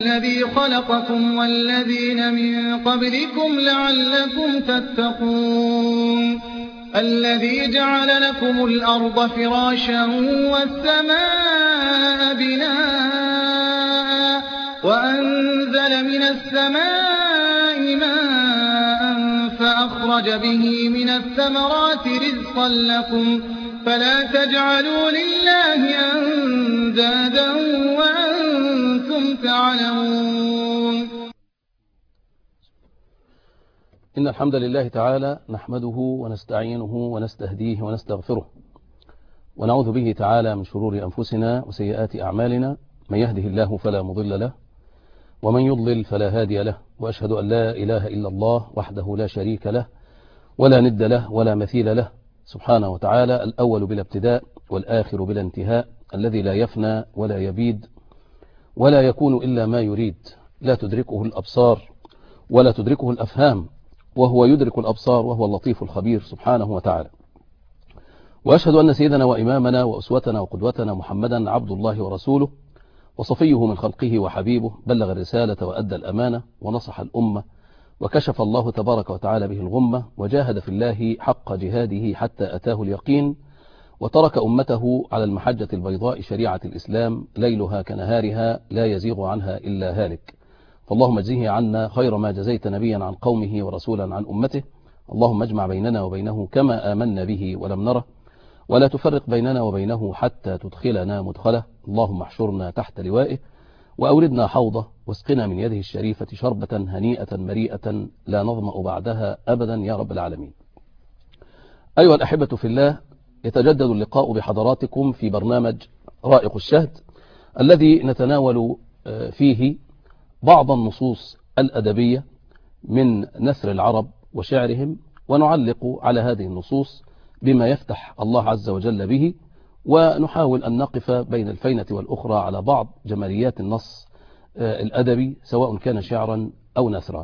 الذي خلقكم والذين من قبلكم لعلكم تتقون الذي جعل لكم الأرض فراشا والسماء بناء وأنزل من السماء ماء فأخرج به من الثمرات رزقا لكم فلا تجعلوا لله أندادا وأنتم تعلمون. إن الحمد لله تعالى نحمده ونستعينه ونستهديه ونستغفره ونعوذ به تعالى من شرور أنفسنا وسيئات أعمالنا، من يهده الله فلا مضل له ومن يضلل فلا هادي له، وأشهد أن لا إله إلا الله وحده لا شريك له ولا ند له ولا مثيل له سبحانه وتعالى، الأول بلا ابتداء والآخر بلا انتهاء، الذي لا يفنى ولا يبيد ولا يكون إلا ما يريد، لا تدركه الأبصار ولا تدركه الأفهام، وهو يدرك الأبصار وهو اللطيف الخبير سبحانه وتعالى. وأشهد أن سيدنا وإمامنا وأسوتنا وقدوتنا محمدا عبد الله ورسوله وصفيه من خلقه وحبيبه، بلغ الرسالة وأدى الأمانة ونصح الأمة وكشف الله تبارك وتعالى به الغمة، وجاهد في الله حق جهاده حتى أتاه اليقين، وترك أمته على المحجة البيضاء شريعة الإسلام ليلها كنهارها لا يزيغ عنها إلا هالك. فاللهم اجزه عنا خير ما جزيت نبيا عن قومه ورسولا عن أمته. اللهم اجمع بيننا وبينه كما آمنا به ولم نره، ولا تفرق بيننا وبينه حتى تدخلنا مدخله. اللهم احشرنا تحت لوائه وأوردنا حوضه واسقنا من يده الشريفة شربة هنيئة مريئة لا نظمأ بعدها أبدا يا رب العالمين. أيها الأحبة في الله، يتجدد اللقاء بحضراتكم في برنامج رائق الشهد، الذي نتناول فيه بعض النصوص الأدبية من نثر العرب وشعرهم، ونعلق على هذه النصوص بما يفتح الله عز وجل به، ونحاول أن نقف بين الفينة والأخرى على بعض جماليات النص الأدبي سواء كان شعرا أو نثرا.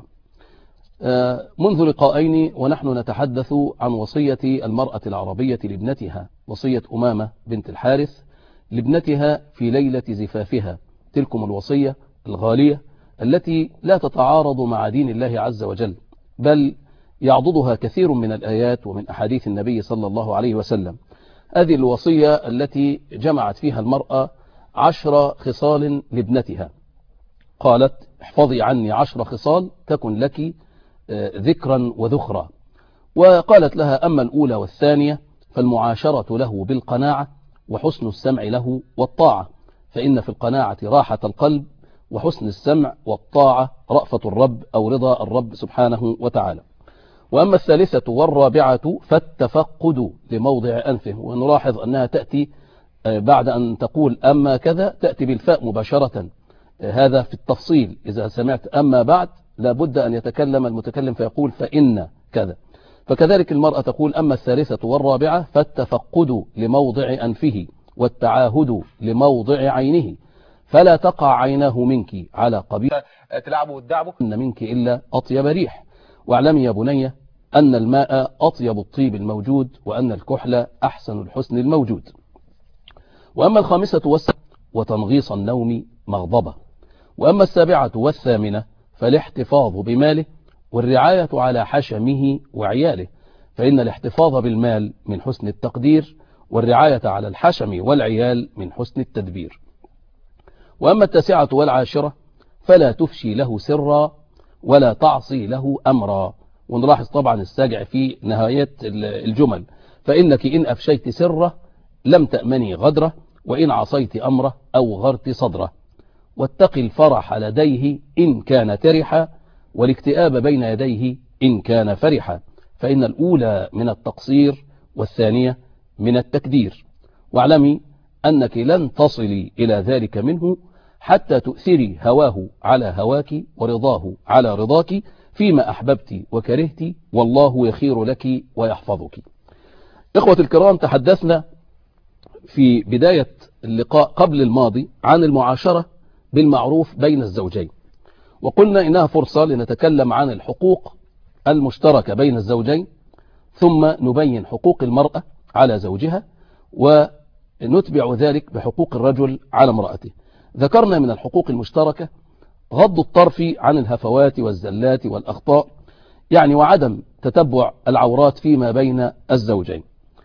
منذ لقاءين ونحن نتحدث عن وصية المرأة العربية لابنتها، وصية أمامة بنت الحارث لابنتها في ليلة زفافها، تلكم الوصية الغالية التي لا تتعارض مع دين الله عز وجل، بل يعضدها كثير من الآيات ومن أحاديث النبي صلى الله عليه وسلم. هذه الوصية التي جمعت فيها المرأة 10 خصال لابنتها، قالت: احفظي عني 10 خصال تكن لك ذكرا وذخرا. وقالت لها: أما الأولى والثانية فالمعاشرة له بالقناعة وحسن السمع له والطاعة، فإن في القناعة راحة القلب، وحسن السمع والطاعة رأفة الرب أو رضا الرب سبحانه وتعالى. وأما الثالثة والرابعة فالتفقد لموضع أنفه، ونلاحظ أنها تأتي بعد أن تقول أما كذا تأتي بالفاء مباشرة، هذا في التفصيل. إذا سمعت أما بعد لابد أن يتكلم المتكلم فيقول فإن كذا. فكذلك المرأة تقول: أما الثالثة والرابعة فالتفقد لموضع أنفه والتعاهد لموضع عينه، فلا تقع عيناه منك على قبيل تلعبوا وتدعبوا إن منك إلا أطيب ريح، واعلمي يا بني أن الماء أطيب الطيب الموجود، وأن الكحل أحسن الحسن الموجود. وأما الخامسة والسابعة وتنغيص النوم مغضبة. وأما السابعة والثامنة فالاحتفاظ بماله والرعاية على حشمه وعياله، فإن الاحتفاظ بالمال من حسن التقدير، والرعاية على الحشم والعيال من حسن التدبير. وأما التاسعة والعاشرة فلا تفشي له سرا ولا تعصي له أمرا. ونلاحظ طبعا الساجع في نهاية الجمل: فإنك إن أفشيت سره لم تأمني غدره، وإن عصيت أمره أو غرت صدره. واتق الفرح لديه إن كان ترحا، والاكتئاب بين يديه إن كان فرحا، فإن الأولى من التقصير والثانية من التكدير. واعلمي أنك لن تصلي إلى ذلك منه حتى تؤثري هواه على هواك ورضاه على رضاك، فيما أحببت وكرهت، والله يخير لك ويحفظك. إخوة الكرام، تحدثنا في بداية اللقاء قبل الماضي عن المعاشرة بالمعروف بين الزوجين، وقلنا إنها فرصة لنتكلم عن الحقوق المشتركة بين الزوجين، ثم نبين حقوق المرأة على زوجها، ونتبع ذلك بحقوق الرجل على امرأته. ذكرنا من الحقوق المشتركة غض الطرف عن الهفوات والزلات والأخطاء، يعني وعدم تتبع العورات فيما بين الزوجين.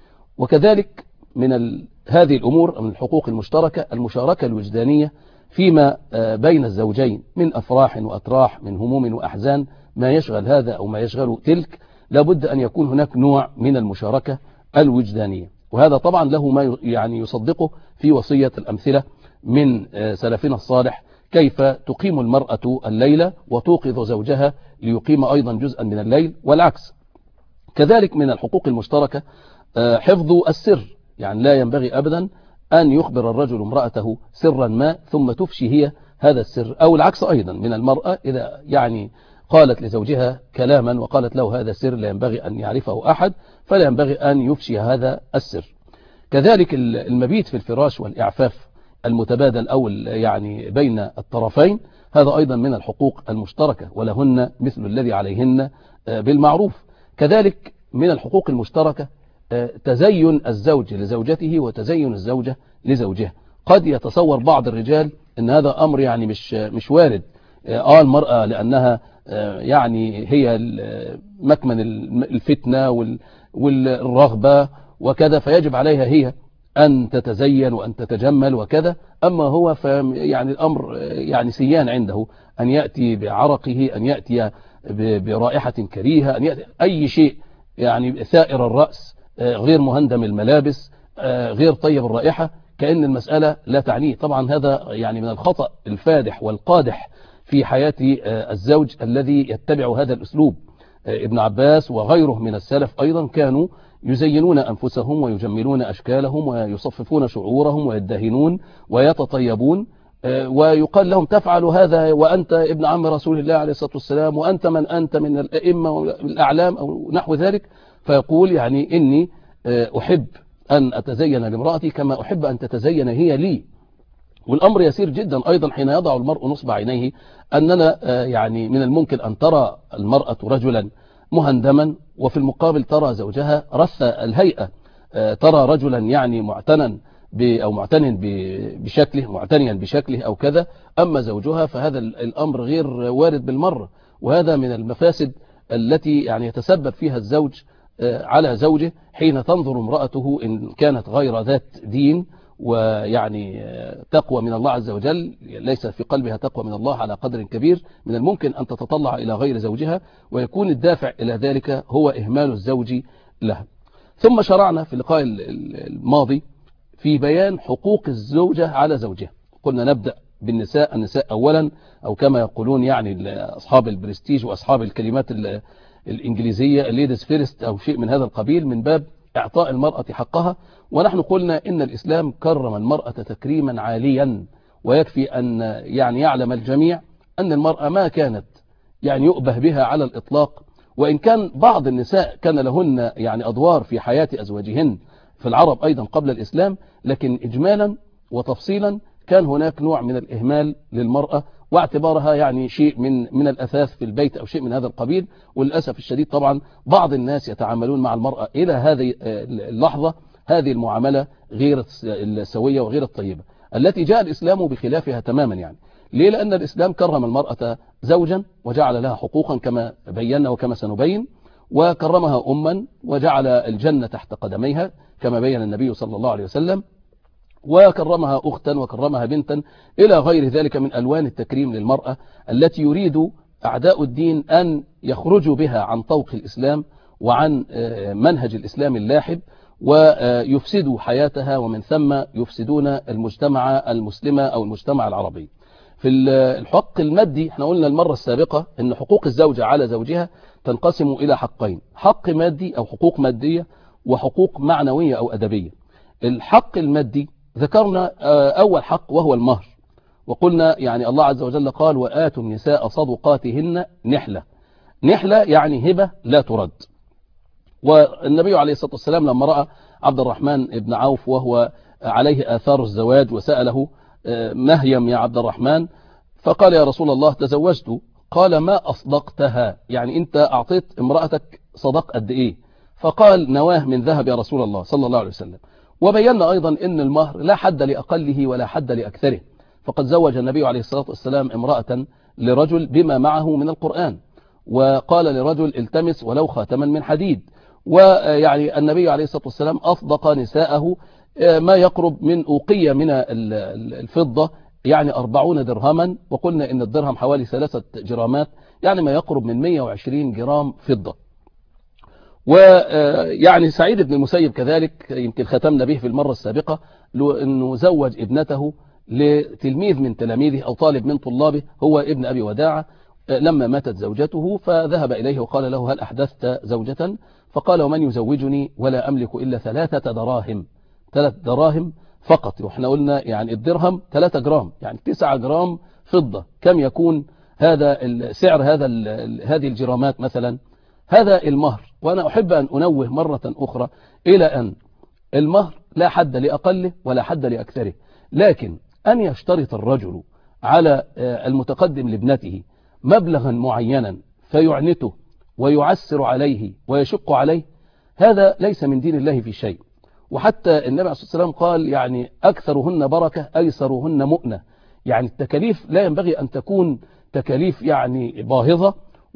وكذلك من هذه الأمور من الحقوق المشتركة المشاركة الوجدانية فيما بين الزوجين من أفراح وأتراح، من هموم وأحزان، ما يشغل هذا أو ما يشغل تلك، لابد أن يكون هناك نوع من المشاركة الوجدانية. وهذا طبعا له ما يعني يصدقه في وصية الأمثلة من سلفنا الصالح، كيف تقيم المرأة الليل وتوقظ زوجها ليقيم أيضا جزءا من الليل والعكس. كذلك من الحقوق المشتركة حفظ السر، يعني لا ينبغي أبدا أن يخبر الرجل امرأته سرا ما ثم تفشي هي هذا السر، أو العكس أيضا من المرأة إذا يعني قالت لزوجها كلاما وقالت له هذا سر لا ينبغي أن يعرفه أحد، فلا ينبغي أن يفشي هذا السر. كذلك المبيت في الفراش والإعفاف المتبادل أو يعني بين الطرفين، هذا أيضا من الحقوق المشتركة، ولهن مثل الذي عليهن بالمعروف. كذلك من الحقوق المشتركة تزين الزوج لزوجته وتزين الزوجة لزوجها. قد يتصور بعض الرجال أن هذا أمر يعني مش وارد، المرأة لأنها يعني هي مكمن الفتنة والرغبة وكذا، فيجب عليها هي أن تتزين وأن تتجمل وكذا. أما هو يعني الأمر يعني سيان عنده، أن يأتي بعرقه، أن يأتي برائحة كريهة، أن يأتي أي شيء يعني ثائر الرأس، غير مهندم الملابس، غير طيب الرائحة، كأن المسألة لا تعنيه. طبعا هذا يعني من الخطأ الفادح والقادح في حياة الزوج الذي يتبع هذا الأسلوب. ابن عباس وغيره من السلف أيضا كانوا يزينون أنفسهم ويجملون أشكالهم ويصففون شعورهم ويدهنون ويتطيبون، ويقال لهم تفعل هذا وأنت ابن عم رسول الله عليه الصلاة والسلام، وأنت من أنت من الأئمة والأعلام أو نحو ذلك. فيقول يعني إني أحب أن أتزين لامرأتي كما أحب أن تتزين هي لي. والأمر يسير جدا أيضا حين يضع المرء نصب عينيه، أننا يعني من الممكن أن ترى المرأة رجلا مهندما وفي المقابل ترى زوجها رث الهيئة، ترى رجلا يعني معتنا أو معتن بشكله، معتنيا بشكله أو كذا، أما زوجها فهذا الأمر غير وارد بالمرة. وهذا من المفاسد التي يعني يتسبب فيها الزوج على زوجه حين تنظر امرأته إن كانت غير ذات دين ويعني تقوى من الله عز وجل، ليس في قلبها تقوى من الله على قدر كبير، من الممكن أن تتطلع إلى غير زوجها، ويكون الدافع إلى ذلك هو إهمال الزوج لها. ثم شرعنا في اللقاء الماضي في بيان حقوق الزوجة على زوجها. قلنا نبدأ بالنساء، النساء أولا، أو كما يقولون يعني أصحاب البرستيج وأصحاب الكلمات الإنجليزية ladies first أو شيء من هذا القبيل، من باب إعطاء المرأة حقها. ونحن قلنا إن الإسلام كرم المرأة تكريما عاليا، ويكفي أن يعني يعلم الجميع أن المرأة ما كانت يعني يؤبه بها على الإطلاق، وإن كان بعض النساء كان لهن يعني أدوار في حياة أزواجهن في العرب أيضا قبل الإسلام، لكن إجمالا وتفصيلا كان هناك نوع من الإهمال للمرأة واعتبارها يعني شيء من الأثاث في البيت أو شيء من هذا القبيل. وللأسف الشديد طبعا بعض الناس يتعاملون مع المرأة إلى هذه اللحظة هذه المعاملة غير السوية وغير الطيبة التي جاء الإسلام بخلافها تماما. يعني ليه؟ لأن الإسلام كرم المرأة زوجا وجعل لها حقوقا كما بينا وكما سنبين، وكرمها أما وجعل الجنة تحت قدميها كما بين النبي صلى الله عليه وسلم، وكرمها أختا وكرمها بنتا إلى غير ذلك من ألوان التكريم للمرأة التي يريد أعداء الدين أن يخرجوا بها عن طوق الإسلام وعن منهج الإسلام اللاحب، ويفسدوا حياتها ومن ثم يفسدون المجتمع المسلم أو المجتمع العربي. في الحق المادي احنا قلنا المرة السابقة أن حقوق الزوجة على زوجها تنقسم إلى حقين: حق مادي أو حقوق مادية، وحقوق معنوية أو أدبية. الحق المادي ذكرنا أول حق وهو المهر، وقلنا يعني الله عز وجل قال: وآتوا النساء صدقاتهن نحلة. نحلة يعني هبة لا ترد. والنبي عليه الصلاة والسلام لما رأى عبد الرحمن بن عوف وهو عليه آثار الزواج وسأله: ما هي يا عبد الرحمن؟ فقال: يا رسول الله تزوجت. قال: ما أصدقتها؟ يعني أنت أعطيت امرأتك صدق قد إيه؟ فقال: نواه من ذهب يا رسول الله صلى الله عليه وسلم. وبينا أيضا أن المهر لا حد لأقله ولا حد لأكثره، فقد زوج النبي عليه الصلاة والسلام امرأة لرجل بما معه من القرآن، وقال لرجل التمس ولو خاتما من حديد. ويعني النبي عليه الصلاة والسلام أصدق نساءه ما يقرب من أوقية من الفضة، يعني 40 درهما، وقلنا إن الدرهم حوالي 3 جرامات، يعني ما يقرب من 120 جرام فضة. ويعني سعيد بن المسيب كذلك يمكن ختمنا به في المرة السابقة، أنه زوج ابنته لتلميذ من تلاميذه أو طالب من طلابه، هو ابن أبي وداعة، لما ماتت زوجته فذهب إليه وقال له هل أحدثت زوجة؟ فقال ومن يزوجني ولا أملك إلا 3 دراهم، 3 دراهم فقط. وإحنا قلنا يعني الدرهم 3 جرام، يعني 9 جرام فضة. كم يكون هذا سعر هذه الجرامات مثلا؟ هذا المهر. وأنا أحب أن أنوه مرة أخرى إلى أن المهر لا حد لأقله ولا حد لأكثره، لكن أن يشترط الرجل على المتقدم لابنته مبلغا معينا فيعنته ويعسر عليه ويشق عليه، هذا ليس من دين الله في شيء. وحتى النبي عليه الصلاة والسلام قال يعني أكثرهن بركة أيسرهن مؤنة، يعني التكاليف لا ينبغي أن تكون تكاليف يعني باهظة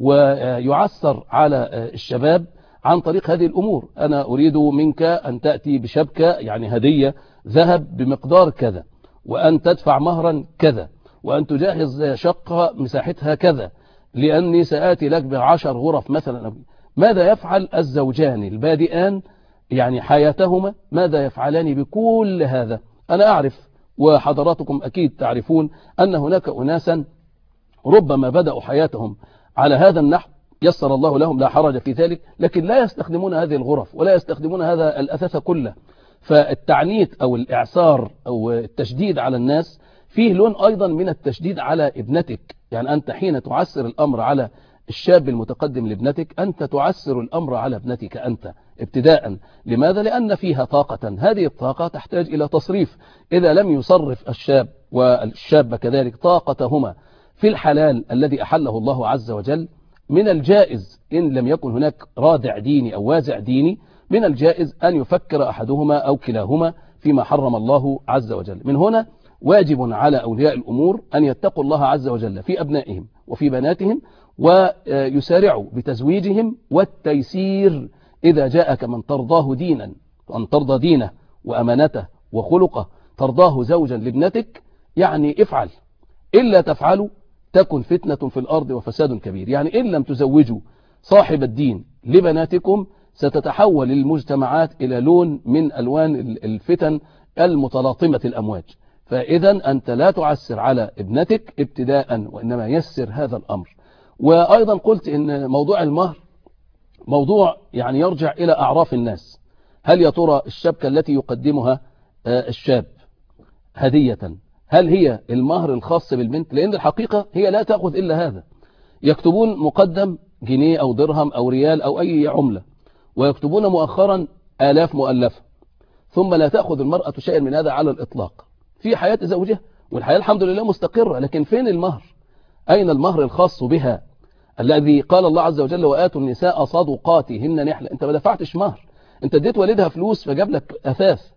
ويعسر على الشباب عن طريق هذه الأمور. أنا أريد منك أن تأتي بشبكة يعني هدية ذهب بمقدار كذا، وأن تدفع مهرا كذا، وأن تجهز شقة مساحتها كذا، لأني سآتي لك ب10 غرف مثلا. ماذا يفعل الزوجان البادئان يعني حياتهما؟ ماذا يفعلان بكل هذا؟ أنا أعرف وحضراتكم أكيد تعرفون أن هناك أناسا ربما بدأوا حياتهم على هذا النحو، يسر الله لهم لا حرج في ذلك، لكن لا يستخدمون هذه الغرف ولا يستخدمون هذا الأثاث كله. فالتعنيت أو الإعسار أو التشديد على الناس فيه لون أيضا من التشديد على ابنتك. يعني أنت حين تعسر الأمر على الشاب المتقدم لابنتك، أنت تعسر الأمر على ابنتك أنت ابتداء. لماذا؟ لأن فيها طاقة، هذه الطاقة تحتاج إلى تصريف. إذا لم يصرف الشاب والشابة كذلك طاقتهما في الحلال الذي أحله الله عز وجل، من الجائز إن لم يكن هناك رادع ديني أو وازع ديني، من الجائز أن يفكر أحدهما أو كلاهما فيما حرم الله عز وجل. من هنا واجب على أولياء الأمور أن يتقوا الله عز وجل في أبنائهم وفي بناتهم، ويسارعوا بتزويجهم والتيسير. إذا جاءك من ترضاه دينا، أن ترضى دينه وأمانته وخلقه، ترضاه زوجا لابنتك، يعني افعل. إلا تفعلوا تكن فتنة في الأرض وفساد كبير. يعني إن لم تزوجوا صاحب الدين لبناتكم ستتحول المجتمعات إلى لون من ألوان الفتن المتلاطمة الأمواج. فإذا أنت لا تعسر على ابنتك ابتداء، وإنما يسر هذا الأمر. وأيضا قلت إن موضوع المهر موضوع يعني يرجع إلى أعراف الناس. هل يا ترى الشبكة التي يقدمها الشاب هدية هل هي المهر الخاص بالبنت؟ لأن الحقيقة هي لا تأخذ إلا هذا. يكتبون مقدم جنيه أو درهم أو ريال أو أي عملة، ويكتبون مؤخرا آلاف مؤلفة، ثم لا تأخذ المرأة شيئا من هذا على الإطلاق في حياة زوجها، والحياة الحمد لله مستقرة. لكن فين المهر؟ أين المهر الخاص بها الذي قال الله عز وجل وآتوا النساء صدقاتهن نحلة؟ أنت ما دفعتش مهر، أنت اديت والدها فلوس فجاب لك أثاث.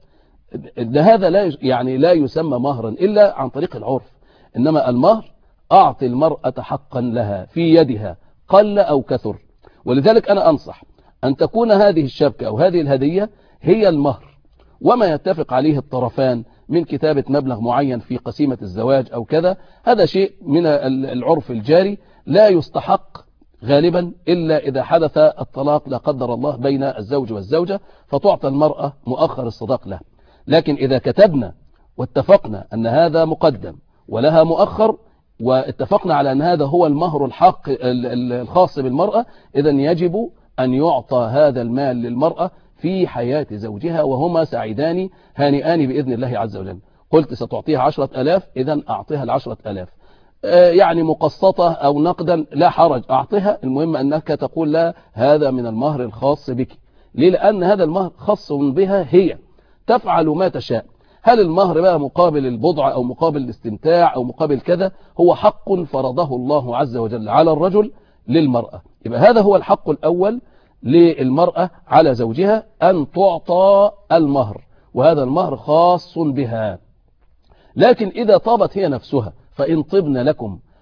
هذا لا يسمى مهرا إلا عن طريق العرف. إنما المهر أعطي المرأة حقا لها في يدها قل أو كثر. ولذلك أنا أنصح أن تكون هذه الشبكة أو هذه الهدية هي المهر، وما يتفق عليه الطرفان من كتابة مبلغ معين في قسيمة الزواج أو كذا، هذا شيء من العرف الجاري لا يستحق غالبا إلا إذا حدث الطلاق لا قدر الله بين الزوج والزوجة، فتعطى المرأة مؤخر الصداق له. لكن إذا كتبنا واتفقنا أن هذا مقدم ولها مؤخر، واتفقنا على أن هذا هو المهر الحق الخاص بالمرأة، إذن يجب أن يعطى هذا المال للمرأة في حياة زوجها وهما سعيدان هانئان بإذن الله عز وجل. قلت ستعطيها 10,000، إذن أعطيها 10,000 يعني مقسطة أو نقدا لا حرج، أعطيها. المهم أنك تقول لا هذا من المهر الخاص بك. ليه؟ لأن هذا المهر خاص بها، هي تفعل ما تشاء. هل المهر بقى مقابل البضع أو مقابل الاستمتاع أو مقابل كذا؟ هو حق فرضه الله عز وجل على الرجل للمرأة. يبقى هذا هو الحق الأول للمرأة على زوجها، أن تعطى المهر، وهذا المهر خاص بها. لكن إذا طابت هي نفسها، فإن طبن لكم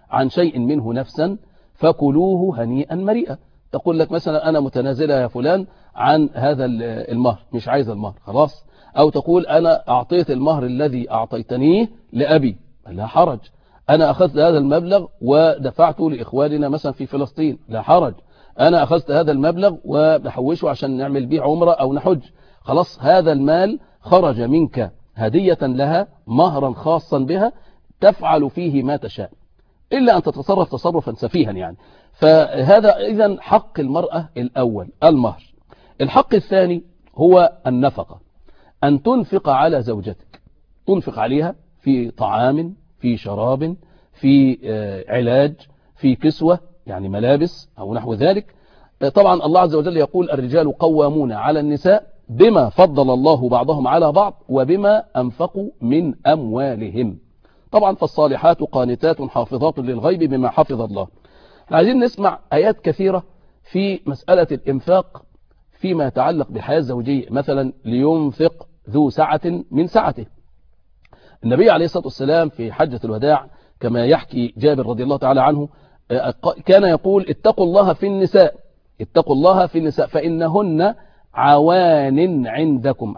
عن شيء منه نفسا فكلوه هنيئا مريئا. تقول لك مثلا أنا متنازلة يا فلان عن هذا المهر، مش عايز المهر خلاص، أو تقول أنا أعطيت المهر الذي أعطيتنيه لأبي، لا حرج. أنا أخذت هذا المبلغ ودفعته لإخواننا مثلا في فلسطين، لا حرج. أنا أخذت هذا المبلغ وبحوشه عشان نعمل به عمرة أو نحج، خلاص هذا المال خرج منك هدية لها، مهرا خاصا بها، تفعل فيه ما تشاء إلا أن تتصرف تصرفا سفيها يعني. فهذا إذن حق المرأة الأول المهر. الحق الثاني هو النفقة، أن تنفق على زوجتك، تنفق عليها في طعام، في شراب، في علاج، في كسوة يعني ملابس أو نحو ذلك. طبعا الله عز وجل يقول الرجال قوامون على النساء بما فضل الله بعضهم على بعض وبما أنفقوا من أموالهم. طبعا فالصالحات قانتات حافظات للغيب بما حفظ الله. عايزين نسمع آيات كثيرة في مسألة الإنفاق فيما يتعلق بالحياة الزوجية. مثلا لينفق ذو سعة من سعته. النبي عليه الصلاة والسلام في حجة الوداع كما يحكي جابر رضي الله تعالى عنه كان يقول اتقوا الله في النساء، اتقوا الله في النساء فإنهن عوان عندكم.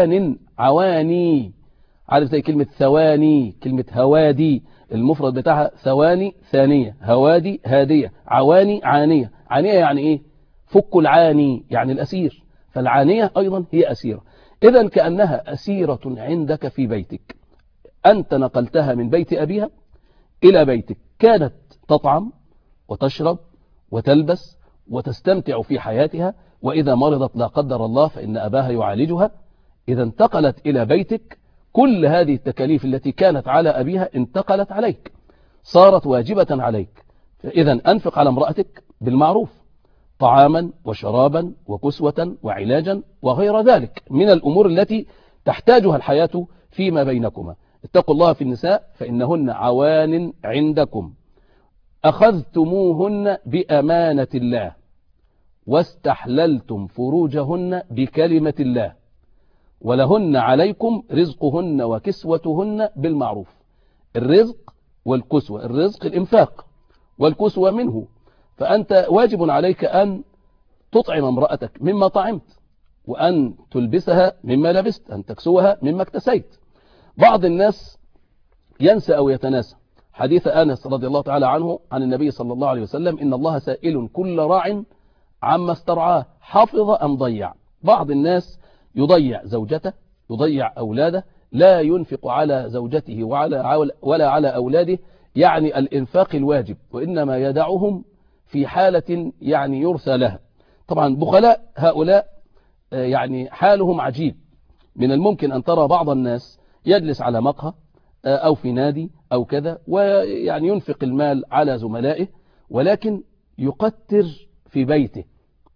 عواني، عارف زي كلمة ثواني، كلمة هوادي المفرد بتاعها ثواني ثانية، هوادي هادية، عواني عانية. عانية يعني ايه؟ فك العاني يعني الأسير، فالعانية أيضا هي أسيرة. إذن كأنها أسيرة عندك في بيتك، أنت نقلتها من بيت أبيها إلى بيتك، كانت تطعم وتشرب وتلبس وتستمتع في حياتها، وإذا مرضت لا قدر الله فإن أباها يعالجها. إذا انتقلت إلى بيتك، كل هذه التكاليف التي كانت على أبيها انتقلت عليك، صارت واجبة عليك. إذا أنفق على امرأتك بالمعروف، طعاما وشرابا وكسوة وعلاجا وغير ذلك من الأمور التي تحتاجها الحياة فيما بينكما. اتقوا الله في النساء فإنهن عوان عندكم أخذتموهن بأمانة الله واستحللتم فروجهن بكلمة الله ولهن عليكم رزقهن وكسوتهن بالمعروف. الرزق والكسوة، الرزق الإنفاق والكسوة منه، فأنت واجب عليك أن تطعم امرأتك مما طعمت، وأن تلبسها مما لبست، أن تكسوها مما اكتسيت. بعض الناس ينسى أو يتناسى حديث أنس رضي الله تعالى عنه عن النبي صلى الله عليه وسلم إن الله سائل كل راع عما استرعاه حفظ أم ضيع. بعض الناس يضيع زوجته، يضيع أولاده، لا ينفق على زوجته ولا على أولاده يعني الإنفاق الواجب، وإنما يدعهم في حالة يعني يرثى لها. طبعا بخلاء هؤلاء يعني حالهم عجيب. من الممكن أن ترى بعض الناس يجلس على مقهى أو في نادي أو كذا ويعني ينفق المال على زملائه، ولكن يقتر في بيته،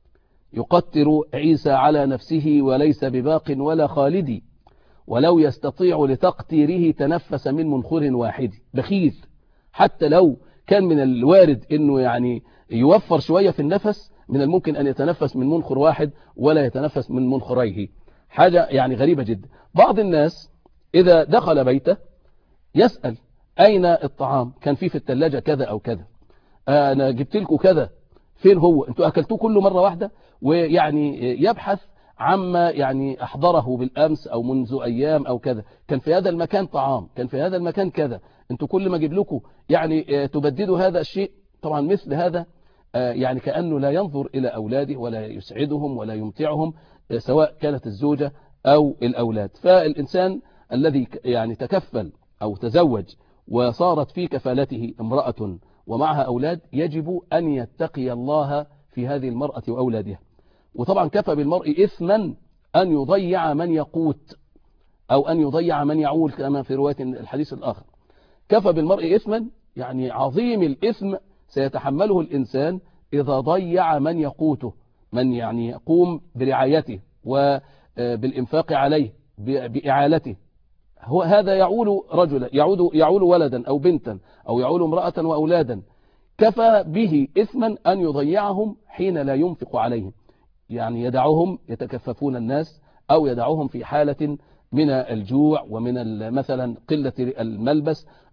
يقتر عيسى على نفسه وليس بباق ولا خالدي، ولو يستطيع لتقتيره تنفس من منخر واحد. بخيل، حتى لو كان من الوارد أنه يعني يوفر شوية في النفس، من الممكن أن يتنفس من منخر واحد ولا يتنفس من منخريه. حاجة يعني غريبة جدا. بعض الناس إذا دخل بيته يسأل أين الطعام، كان فيه في الثلاجة كذا أو كذا، أنا جبت لكم كذا، فين هو، أنتوا أكلتوه كله مرة واحدة، ويعني يبحث عما يعني أحضره بالأمس أو منذ أيام أو كذا، كان في هذا المكان طعام، كان في هذا المكان كذا، أنتوا كل ما أجيب لكم يعني تبددوا هذا الشيء. طبعا مثل هذا يعني كأنه لا ينظر إلى أولاده ولا يسعدهم ولا يمتعهم، سواء كانت الزوجة أو الأولاد. فالإنسان الذي يعني تكفل أو تزوج وصارت في كفالته امرأة ومعها أولاد يجب أن يتقي الله في هذه المرأة وأولادها. وطبعا كفى بالمرء إثما أن يضيع من يقوت أو أن يضيع من يعول كما في رواية الحديث الآخر. كفى بالمرء إثما يعني عظيم الإثم سيتحمله الإنسان إذا ضيع من يقوته، من يعني يقوم برعايته وبالإنفاق عليه بإعالته. هو هذا يعول رجلا، يعول ولدا أو بنتا أو يعول امرأة وأولادا. كفى به إثما أن يضيعهم حين لا ينفق عليهم، يعني يدعهم يتكففون الناس أو يدعهم في حالة من الجوع ومن مثلا قلة الملبس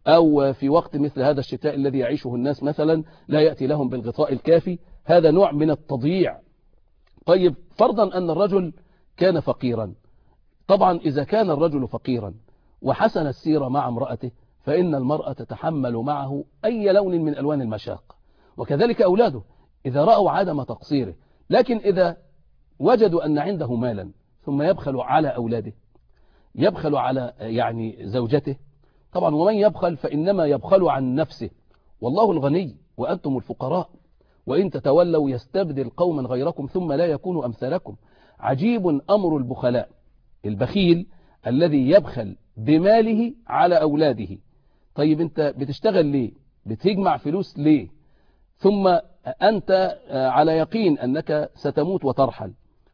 أو في وقت مثل هذا الشتاء الذي يعيشه الناس مثلا لا يأتي لهم بالغطاء الكافي، هذا نوع من التضييع. طيب فرضا أن الرجل كان فقيرا، طبعا إذا كان الرجل فقيرا وحسن السيرة مع امرأته فإن المرأة تتحمل معه أي لون من ألوان المشاق، وكذلك أولاده إذا رأوا عدم تقصيره. لكن إذا وجدوا أن عنده مالا ثم يبخل على أولاده، يبخل على يعني زوجته، طبعا ومن يبخل فإنما يبخل عن نفسه، والله الغني وأنتم الفقراء، وإن تتولوا يستبدل قوما غيركم ثم لا يكونوا أمثالكم. عجيب أمر البخلاء، البخيل الذي يبخل بماله على أولاده. طيب أنت بتشتغل ليه؟ بتجمع فلوس ليه؟ ثم أنت على يقين أنك ستموت وترحل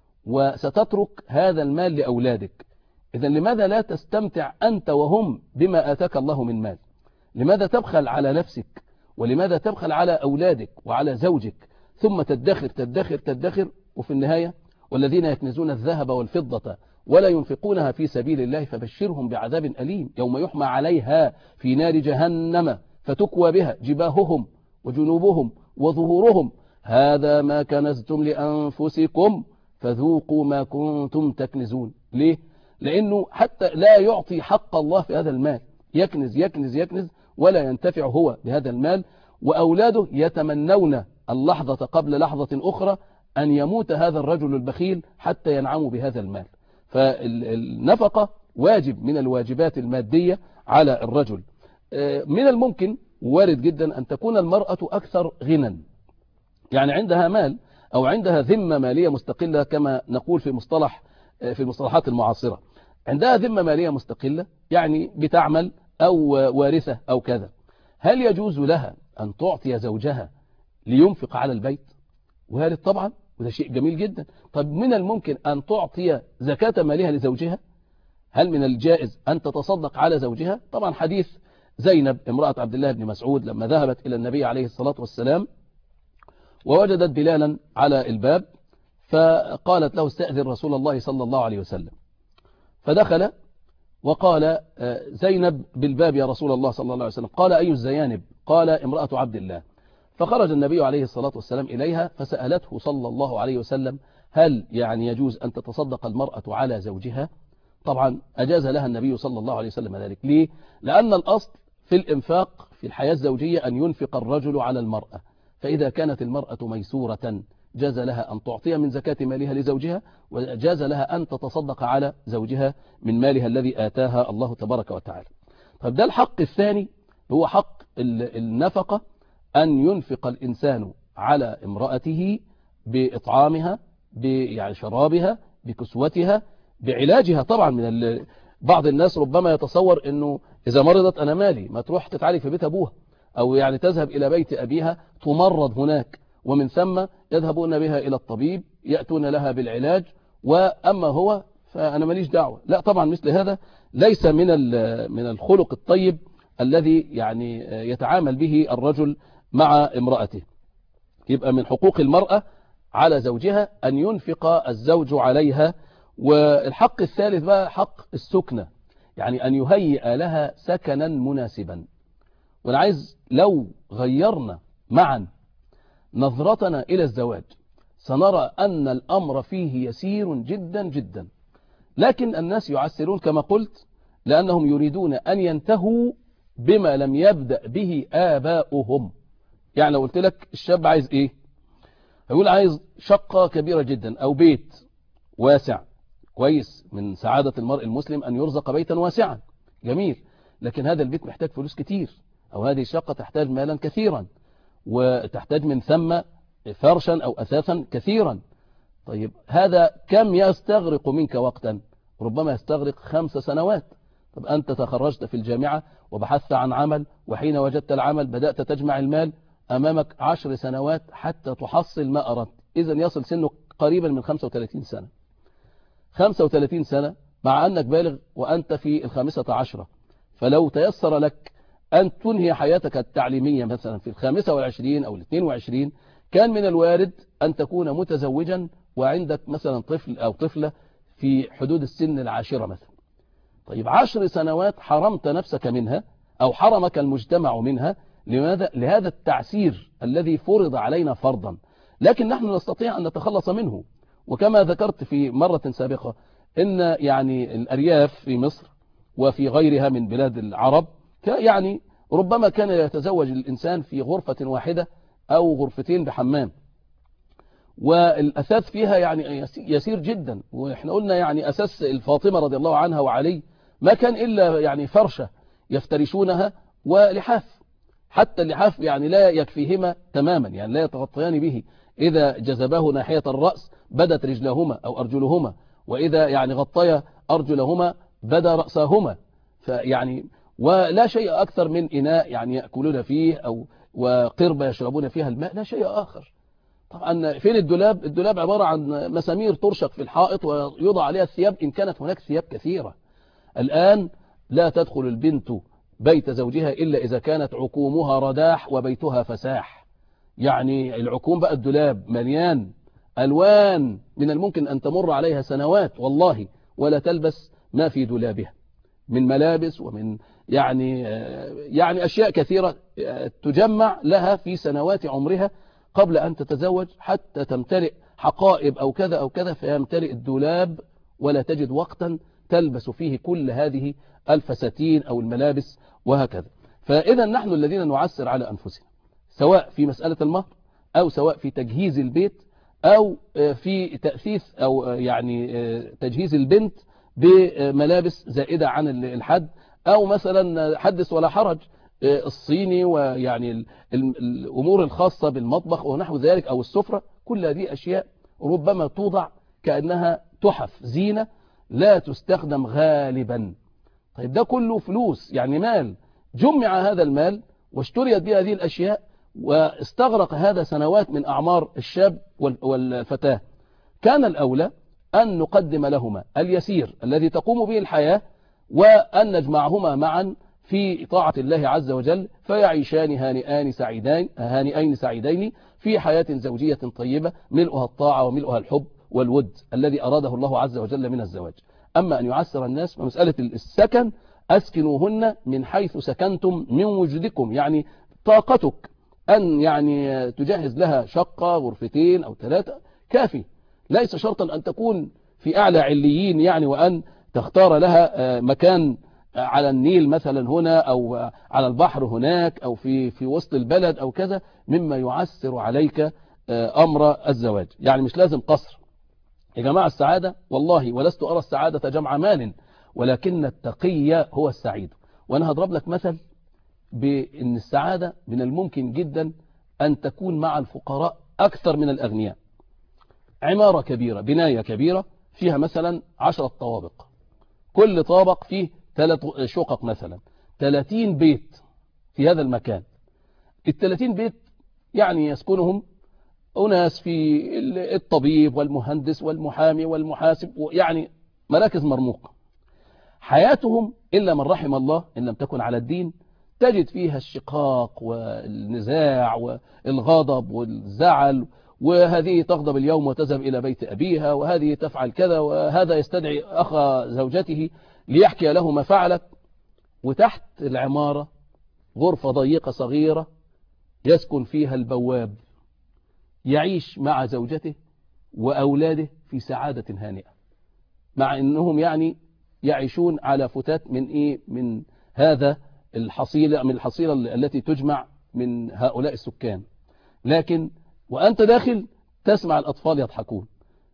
وستترك هذا المال لأولادك، إذا لماذا لا تستمتع أنت وهم بما آتاك الله من مال؟ لماذا تبخل على نفسك؟ ولماذا تبخل على أولادك وعلى زوجك ثم تدخر تدخر تدخر، وفي النهاية والذين يكنزون الذهب والفضة ولا ينفقونها في سبيل الله فبشرهم بعذاب أليم يوم يحمى عليها في نار جهنم فتكوى بها جباههم وجنوبهم وظهورهم هذا ما كنزتم لأنفسكم فذوقوا ما كنتم تكنزون. ليه؟ لأنه حتى لا يعطي حق الله في هذا المال، يكنز يكنز يكنز ولا ينتفع هو بهذا المال، وأولاده يتمنون اللحظة قبل لحظة أخرى أن يموت هذا الرجل البخيل حتى ينعموا بهذا المال. فالنفقة واجب من الواجبات المادية على الرجل. من الممكن وارد جدا أن تكون المرأة أكثر غنى، يعني عندها مال أو عندها ذمة مالية مستقلة كما نقول في المصطلحات المعاصرة، عندها ذمة مالية مستقلة يعني بتعمل أو وارثة أو كذا. هل يجوز لها أن تعطي زوجها لينفق على البيت؟ وارد طبعا، وده شيء جميل جدا. طب من الممكن أن تعطي زكاة مالها لزوجها؟ هل من الجائز أن تتصدق على زوجها؟ طبعا حديث زينب امرأة عبد الله بن مسعود لما ذهبت إلى النبي عليه الصلاة والسلام ووجدت بلالا على الباب فقالت له استأذن رسول الله صلى الله عليه وسلم، فدخل وقال زينب بالباب يا رسول الله صلى الله عليه وسلم. قال أي الزيانب؟ قال امرأة عبد الله. فخرج النبي عليه الصلاة والسلام إليها فسألته صلى الله عليه وسلم هل يعني يجوز أن تتصدق المرأة على زوجها؟ طبعا أجاز لها النبي صلى الله عليه وسلم ذلك. ليه؟ لأن الأصل في الإنفاق في الحياة الزوجية أن ينفق الرجل على المرأة، فإذا كانت المرأة ميسورة جاز لها أن تعطي من زكاة مالها لزوجها، وجاز لها أن تتصدق على زوجها من مالها الذي آتاها الله تبارك وتعالى. طب ده الحق الثاني هو حق النفقة، أن ينفق الإنسان على امرأته بإطعامها يعني شرابها بكسوتها بعلاجها. طبعا من بعض الناس ربما يتصور أنه إذا مرضت أنا مالي، ما تروح تتعالج في بيت أبوها أو يعني تذهب إلى بيت أبيها تمرض هناك، ومن ثم يذهبون بها إلى الطبيب يأتون لها بالعلاج، وأما هو فأنا ماليش دعوة. لا طبعا مثل هذا ليس من الخلق الطيب الذي يعني يتعامل به الرجل مع امرأته. يبقى من حقوق المرأة على زوجها أن ينفق الزوج عليها. والحق الثالث بقى حق السكنة، يعني أن يهيئ لها سكنا مناسبا. وأنا عايز لو غيرنا معا نظرتنا إلى الزواج سنرى أن الأمر فيه يسير جدا جدا، لكن الناس يعسرون كما قلت لأنهم يريدون أن ينتهوا بما لم يبدأ به آباؤهم. يعني لو قلت لك الشاب عايز إيه؟ هيقول عايز شقة كبيرة جدا أو بيت واسع. كويس، من سعادة المرء المسلم أن يرزق بيتا واسعا، جميل، لكن هذا البيت محتاج فلوس كتير، أو هذه الشقة تحتاج مالا كثيرا، وتحتاج من ثم فرشا أو أثاثا كثيرا. طيب هذا كم يستغرق منك وقتا؟ ربما يستغرق 5 سنوات. طب أنت تخرجت في الجامعة وبحثت عن عمل، وحين وجدت العمل بدأت تجمع المال، أمامك 10 سنوات حتى تحصل ما أردت. إذن يصل سنك قريبا من 35 سنة. 35 سنة مع أنك بالغ وأنت في 15. فلو تيسر لك أن تنهي حياتك التعليمية مثلا في 25 أو 22، كان من الوارد أن تكون متزوجا وعندك مثلا طفل أو طفلة في حدود السن 10 مثلا. طيب 10 سنوات حرمت نفسك منها أو حرمك المجتمع منها. لماذا؟ لهذا التعسير الذي فرض علينا فرضا، لكن نحن نستطيع أن نتخلص منه. وكما ذكرت في مرة سابقة إن يعني الأرياف في مصر وفي غيرها من بلاد العرب يعني ربما كان يتزوج الإنسان في غرفة واحدة أو غرفتين بحمام، والأثاث فيها يعني يسير جدا. وإحنا قلنا يعني أساس الفاطمة رضي الله عنها وعلي ما كان إلا يعني فرشة يفترشونها ولحاف، حتى اللحاف يعني لا يكفيهما تماما، يعني لا يتغطيان به. إذا جذباه ناحية الرأس بدت رجلهما أو أرجلهما، وإذا يعني غطيا أرجلهما بدا رأسهما. فيعني ولا شيء أكثر من إناء يعني يأكلون فيه أو وقربة يشربون فيها الماء، لا شيء آخر. طبعا فين الدولاب؟ الدولاب عبارة عن مسامير ترشق في الحائط ويوضع عليها الثياب إن كانت هناك ثياب كثيرة. الآن لا تدخل البنت بيت زوجها إلا إذا كانت عكومها رداح وبيتها فساح. يعني العكوم بقى الدولاب مليان ألوان من الممكن أن تمر عليها سنوات والله ولا تلبس ما في دولابها من ملابس ومن يعني أشياء كثيرة تجمع لها في سنوات عمرها قبل أن تتزوج، حتى تمتلئ حقائب أو كذا أو كذا، فيمتلئ الدولاب ولا تجد وقتا تلبس فيه كل هذه الفساتين أو الملابس وهكذا. فإذا نحن الذين نعسر على أنفسنا، سواء في مسألة المهر أو سواء في تجهيز البيت أو في تأثيث أو يعني تجهيز البنت بملابس زائدة عن الحد، أو مثلا حدث ولا حرج الصيني ويعني الأمور الخاصة بالمطبخ ونحو ذلك أو السفرة، كل هذه أشياء ربما توضع كأنها تحف زينة لا تستخدم غالبا. طيب ده كله فلوس، يعني مال جمع هذا المال واشتريت به هذه الأشياء واستغرق هذا سنوات من أعمار الشاب والفتاة. كان الأولى أن نقدم لهما اليسير الذي تقوم به الحياة وأن نجمعهما معا في طاعة الله عز وجل، فيعيشان هانئين سعيدين في حياة زوجية طيبة ملؤها الطاعة وملؤها الحب والود الذي أراده الله عز وجل من الزواج. أما أن يعسر الناس فمسألة السكن، أسكنوهن من حيث سكنتم من وجدكم، يعني طاقتك أن يعني تجهز لها شقة غرفتين أو 3 كافي، ليس شرطا أن تكون في أعلى عليين يعني وأن تختار لها مكان على النيل مثلا هنا أو على البحر هناك أو في وسط البلد أو كذا، مما يعسر عليك أمر الزواج. يعني مش لازم قصر يا جماعة. السعادة والله ولست أرى السعادة جمع مال، ولكن التقي هو السعيد. وأنا هضرب لك مثل بأن السعادة من الممكن جدا أن تكون مع الفقراء أكثر من الأغنياء. عمارة كبيرة، بناية كبيرة فيها مثلا 10 طوابق، كل طابق فيه 3 شقق مثلا، 30 بيت في هذا المكان. ال30 بيت يعني يسكنهم أناس في الطبيب والمهندس والمحامي والمحاسب، يعني مراكز مرموقة. حياتهم إلا من رحم الله إن لم تكن على الدين تجد فيها الشقاق والنزاع والغضب والزعل، وهذه تغضب اليوم وتذهب إلى بيت أبيها، وهذه تفعل كذا، وهذا يستدعي أخ زوجته ليحكي له ما فعلت. وتحت العمارة غرفة ضيقة صغيرة يسكن فيها البواب، يعيش مع زوجته وأولاده في سعادة هانئة، مع أنهم يعني يعيشون على فتات من هذا الحصيلة، من الحصيلة التي تجمع من هؤلاء السكان. لكن وأنت داخل تسمع الأطفال يضحكون،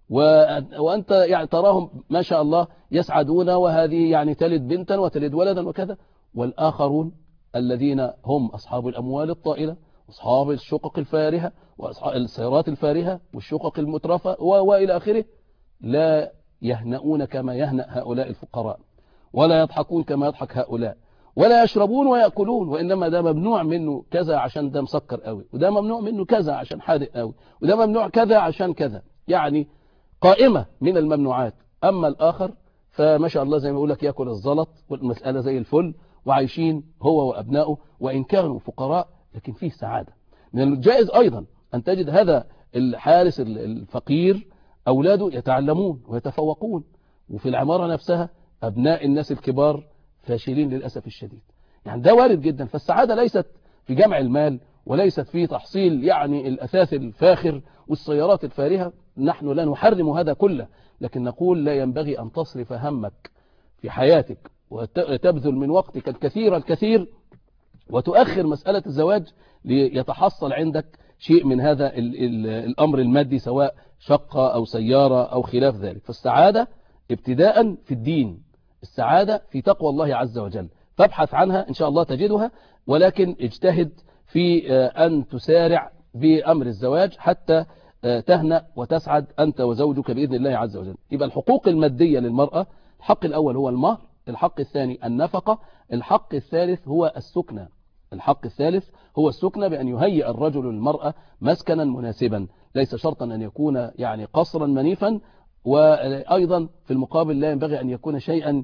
وأنت يعني تراهم ما شاء الله يسعدون، وهذه يعني تلد بنتا وتلد ولدا وكذا. والآخرون الذين هم أصحاب الأموال الطائلة، أصحاب الشقق الفارهة وأصحاب السيارات الفارهة والشقق المترفة وإلى آخره، لا يهنؤون كما يهنأ هؤلاء الفقراء، ولا يضحكون كما يضحك هؤلاء، ولا يشربون ويأكلون، وإنما ده ممنوع منه كذا عشان ده مسكر قوي، وده ممنوع منه كذا عشان حادق قوي، وده ممنوع كذا عشان كذا، يعني قائمة من الممنوعات. أما الآخر فما شاء الله زي ما يقول لك يأكل الزلط والمسألة زي الفل، وعايشين هو وأبنائه وإن كانوا فقراء لكن فيه سعادة. من الجائز أيضا أن تجد هذا الحارس الفقير أولاده يتعلمون ويتفوقون، وفي العمارة نفسها أبناء الناس الكبار فاشلين للأسف الشديد. يعني ده وارد جدا. فالسعادة ليست في جمع المال، وليست في تحصيل يعني الأثاث الفاخر والسيارات الفارهة. نحن لا نحرم هذا كله، لكن نقول لا ينبغي أن تصرف همك في حياتك وتبذل من وقتك الكثير وتؤخر مسألة الزواج ليتحصل عندك شيء من هذا الأمر المادي، سواء شقة أو سيارة أو خلاف ذلك. فالسعادة ابتداء في الدين، السعادة في تقوى الله عز وجل، فابحث عنها إن شاء الله تجدها، ولكن اجتهد في أن تسارع بأمر الزواج حتى تهنأ وتسعد أنت وزوجك بإذن الله عز وجل. يبقى الحقوق المادية للمرأة، الحق الأول هو المهر، الحق الثاني النفقة، الحق الثالث هو السكنة. الحق الثالث هو السكنة، بأن يهيئ الرجل للمرأة مسكنا مناسبا، ليس شرطا أن يكون يعني قصرا منيفا، وأيضا في المقابل لا ينبغي أن يكون شيئا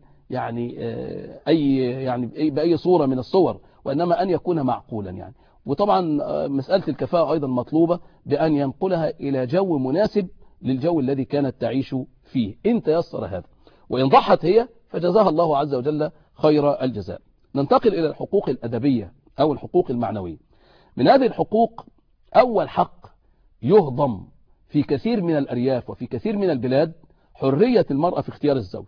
يعني بأي صورة من الصور، وإنما أن يكون معقولا يعني. وطبعا مسألة الكفاءة أيضا مطلوبة، بأن ينقلها إلى جو مناسب للجو الذي كانت تعيش فيه، إن تيسر هذا، وإن ضحت هي فجزاها الله عز وجل خير الجزاء. ننتقل إلى الحقوق الأدبية أو الحقوق المعنوية. من هذه الحقوق، أول حق يهضم في كثير من الأرياف وفي كثير من البلاد حرية المرأة في اختيار الزوج،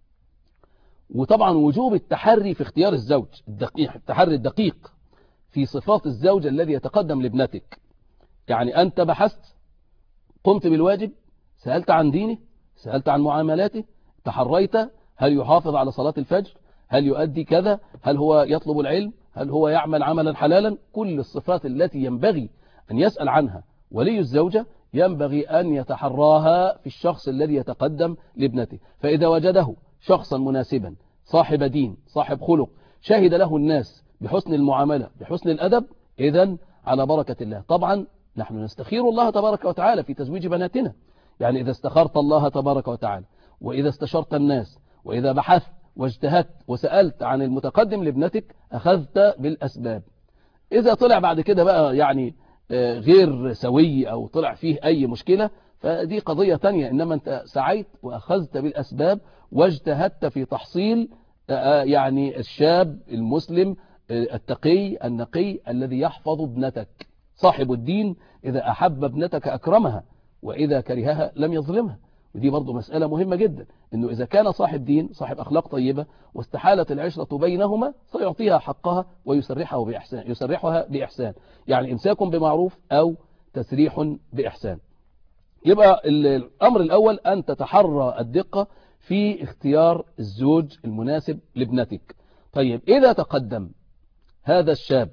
وطبعا وجوب التحري في اختيار الزوج، التحري الدقيق في صفات الزوج الذي يتقدم لابنتك. يعني أنت بحثت، قمت بالواجب، سألت عن دينه، سألت عن معاملاته، تحريت هل يحافظ على صلاة الفجر، هل يؤدي كذا، هل هو يطلب العلم، هل هو يعمل عملا حلالا. كل الصفات التي ينبغي أن يسأل عنها ولي الزوجة ينبغي أن يتحراها في الشخص الذي يتقدم لابنته. فإذا وجده شخصا مناسبا، صاحب دين، صاحب خلق، شهد له الناس بحسن المعاملة، بحسن الأدب، إذن على بركة الله. طبعا نحن نستخير الله تبارك وتعالى في تزويج بناتنا، يعني إذا استخرت الله تبارك وتعالى، وإذا استشرت الناس، وإذا بحثت واجتهدت وسألت عن المتقدم لابنتك، أخذت بالأسباب. إذا طلع بعد كده بقى يعني غير سوي أو طلع فيه أي مشكلة، فدي قضية تانية، إنما أنت سعيت وأخذت بالأسباب واجتهدت في تحصيل يعني الشاب المسلم التقي النقي الذي يحفظ ابنتك. صاحب الدين إذا أحب ابنتك أكرمها، وإذا كرهها لم يظلمها. ودي برضو مسألة مهمة جدا، إنه إذا كان صاحب دين، صاحب أخلاق طيبة، واستحالت العشرة بينهما، سيعطيها حقها ويسرحها بإحسان، يعني إمساك بمعروف أو تسريح بإحسان. يبقى الأمر الأول أن تتحرى الدقة في اختيار الزوج المناسب لابنتك. طيب إذا تقدم هذا الشاب،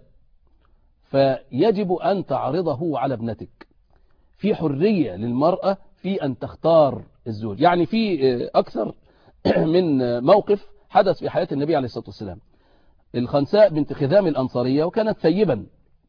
فيجب أن تعرضه على ابنتك. في حرية للمرأة في أن تختار الزوج. يعني في أكثر من موقف حدث في حياة النبي عليه الصلاة والسلام. الخنساء بنت خذام الأنصارية، وكانت ثيبا،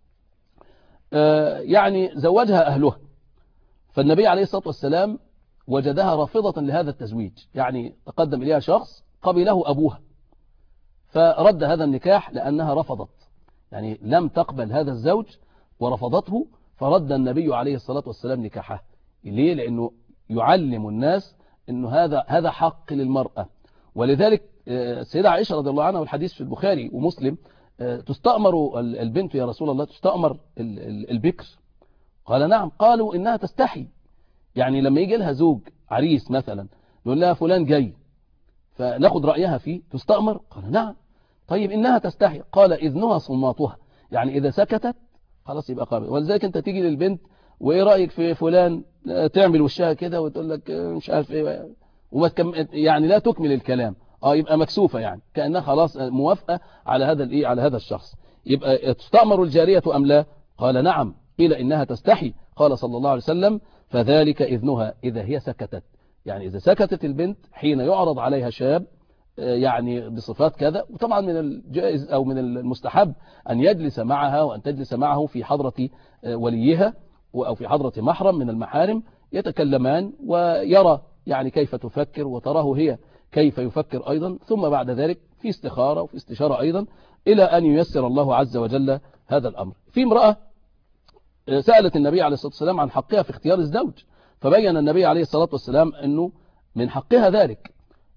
يعني زوجها أهلها، فالنبي عليه الصلاة والسلام وجدها رافضة لهذا التزويج، يعني تقدم إليها شخص قبله أبوها، فرد هذا النكاح لأنها رفضت، يعني لم تقبل هذا الزوج ورفضته، فرد النبي عليه الصلاة والسلام نكاحها. ليه؟ لأنه يعلم الناس أنه هذا حق للمرأة. ولذلك السيدة عائشة رضي الله عنها، والحديث في البخاري ومسلم، تستأمر البنت يا رسول الله، تستأمر البكر؟ قال نعم. قالوا إنها تستحي، يعني لما يجي لها زوج عريس مثلا يقول لها فلان جاي، فناخد رأيها فيه، تستأمر؟ قال نعم. طيب إنها تستحي، قال إذنها صماتها، يعني إذا سكتت خلاص يبقى قابل. ولذلك أنت تيجي للبنت وإيه رأيك في فلان، تعمل وشها كده وتقول لك مش عارف إيه، يعني لا تكمل الكلام، يبقى مكسوفة، يعني كأنها خلاص موافقة على هذا على هذا الشخص. يبقى تستأمر الجارية أم لا؟ قال نعم. قيل إنها تستحي، قال صلى الله عليه وسلم فذلك إذنها إذا هي سكتت. يعني إذا سكتت البنت حين يعرض عليها شاب يعني بصفات كذا. وطبعا من الجائز أو من المستحب أن يجلس معها وأن تجلس معه في حضرة وليها أو في حضرة محرم من المحارم، يتكلمان ويرى يعني كيف تفكر، وتراه هي كيف يفكر أيضا، ثم بعد ذلك في استخارة وفي استشارة أيضا، إلى أن ييسر الله عز وجل هذا الأمر. في امرأة سألت النبي عليه الصلاة والسلام عن حقها في اختيار الزوج، فبين النبي عليه الصلاة والسلام أنه من حقها ذلك،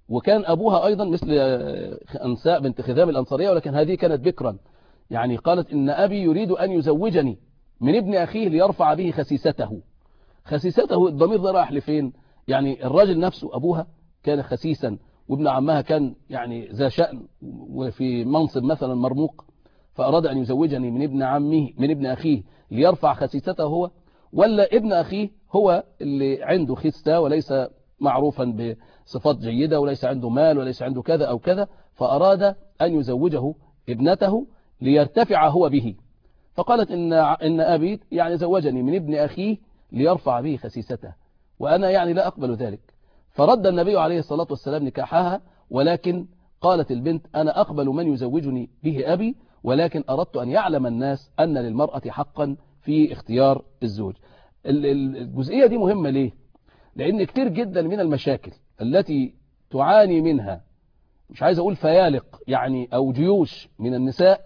وكان أبوها أيضا مثل أنساء بنت خذام الأنصارية، ولكن هذه كانت بكرا. يعني قالت إن أبي يريد أن يزوجني من ابن أخيه ليرفع به خسيسته. خسيسته الضمير ده راح لفين؟ يعني الراجل نفسه أبوها كان خسيسا، وابن عمها كان يعني ذا شأن وفي منصب مثلا مرموق، فأراد أن يزوجني من ابن عمه من ابن أخيه ليرفع خسيسته هو، ولا ابن أخيه هو اللي عنده خسة وليس معروفا بصفات جيدة وليس عنده مال وليس عنده كذا أو كذا، فأراد أن يزوجه ابنته ليرتفع هو به. فقالت إن أبي يعني زوجني من ابن أخيه ليرفع به خسيسته، وأنا يعني لا أقبل ذلك. فرد النبي عليه الصلاة والسلام نكاحها، ولكن قالت البنت أنا أقبل من يزوجني به أبي، ولكن أردت أن يعلم الناس أن للمرأة حقا في اختيار الزوج. الجزئية دي مهمة ليه؟ لأن كتير جدا من المشاكل التي تعاني منها، مش عايز أقول فيالق يعني أو جيوش من النساء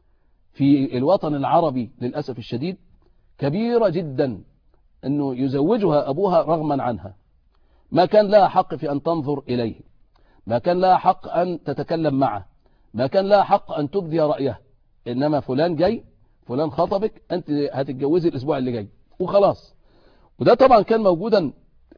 في الوطن العربي للأسف الشديد، كبيرة جدا أنه يزوجها أبوها رغما عنها، ما كان لها حق في أن تنظر إليه، ما كان لها حق أن تتكلم معه، ما كان لها حق أن تبدي رأيها، إنما فلان جاي، فلان خطبك، أنت هتتجوزي الأسبوع اللي جاي وخلاص. وده طبعا كان موجودا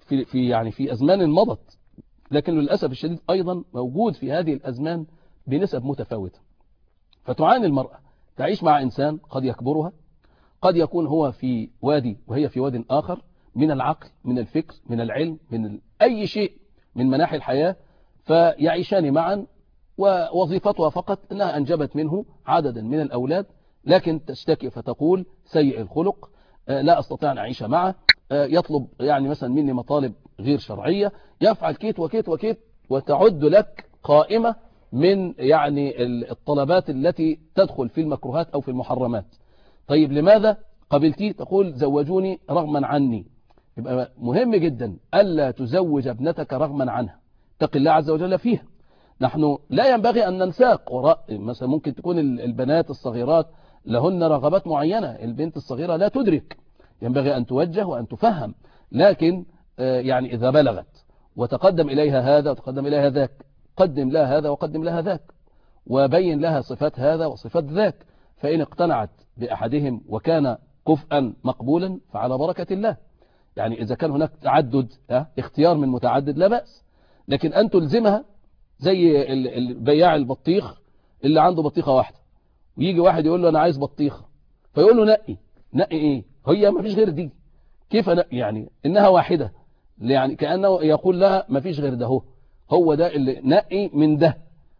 في أزمان مضت، لكن للأسف الشديد أيضا موجود في هذه الأزمان بنسب متفاوتة. فتعاني المرأة تعيش مع إنسان قد يكبرها، قد يكون هو في وادي وهي في واد آخر من العقل، من الفكر، من العلم، من أي شيء من مناحي الحياة، فيعيشان معا، ووظيفتها فقط أنها أنجبت منه عددا من الأولاد، لكن تشتكي فتقول سيء الخلق، لا أستطيع أن أعيش معه، يطلب يعني مثلا مني مطالب غير شرعية، يفعل كيت وكيت وكيت، وتعد لك قائمة من يعني الطلبات التي تدخل في المكروهات أو في المحرمات. طيب لماذا قبلتي؟ تقول زوجوني رغما عني. يبقى مهم جدا ألا تزوج ابنتك رغما عنها، اتق الله عز وجل فيها. نحن لا ينبغي أن ننساق وراء، مثلا ممكن تكون البنات الصغيرات لهن رغبات معينة، البنت الصغيرة لا تدرك، ينبغي أن توجه وأن تفهم، لكن يعني إذا بلغت وتقدم إليها هذا وتقدم إليها ذاك، قدم لها هذا وقدم لها ذاك، وبين لها صفات هذا وصفات ذاك، فإن اقتنعت بأحدهم وكان كفءا مقبولا فعلى بركة الله. يعني إذا كان هناك تعدد اختيار من متعدد لا بأس، لكن أن تلزمها زي البياع البطيخ اللي عنده بطيخة واحدة، ويجي واحد يقول له أنا عايز بطيخة، فيقول له نقي إيه؟ هي ما فيش غير دي، كيف نقي؟ يعني إنها واحدة، يعني كأنه يقول لها ما فيش غير ده، هو ده اللي نقي من ده.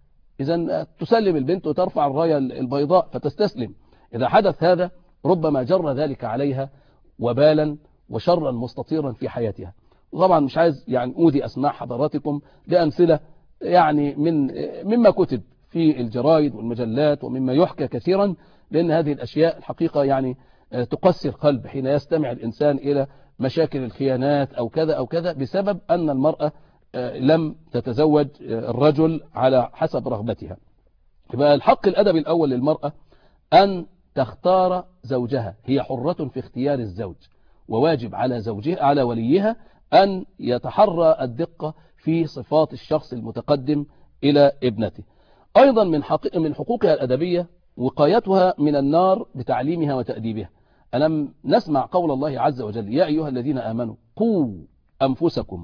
إذا تسلم البنت وترفع الراية البيضاء فتستسلم. إذا حدث هذا ربما جر ذلك عليها وبالا وشرا مستطيرا في حياتها. طبعا مش عايز يعني أودي أسماع حضراتكم بأمثلة يعني مما كتب في الجرائد والمجلات ومما يحكى كثيرا، لأن هذه الأشياء الحقيقة يعني تقسي القلب حين يستمع الإنسان إلى مشاكل الخيانات أو كذا أو كذا، بسبب أن المرأة لم تتزوج الرجل على حسب رغبتها. يبقى الحق الأدبي الأول للمرأة أن تختار زوجها، هي حرة في اختيار الزوج، وواجب على زوجها على وليها أن يتحرى الدقة في صفات الشخص المتقدم إلى ابنته. أيضا من حقوقها الأدبية وقايتها من النار بتعليمها وتأديبها. ألم نسمع قول الله عز وجل يا أيها الذين آمنوا قوا أنفسكم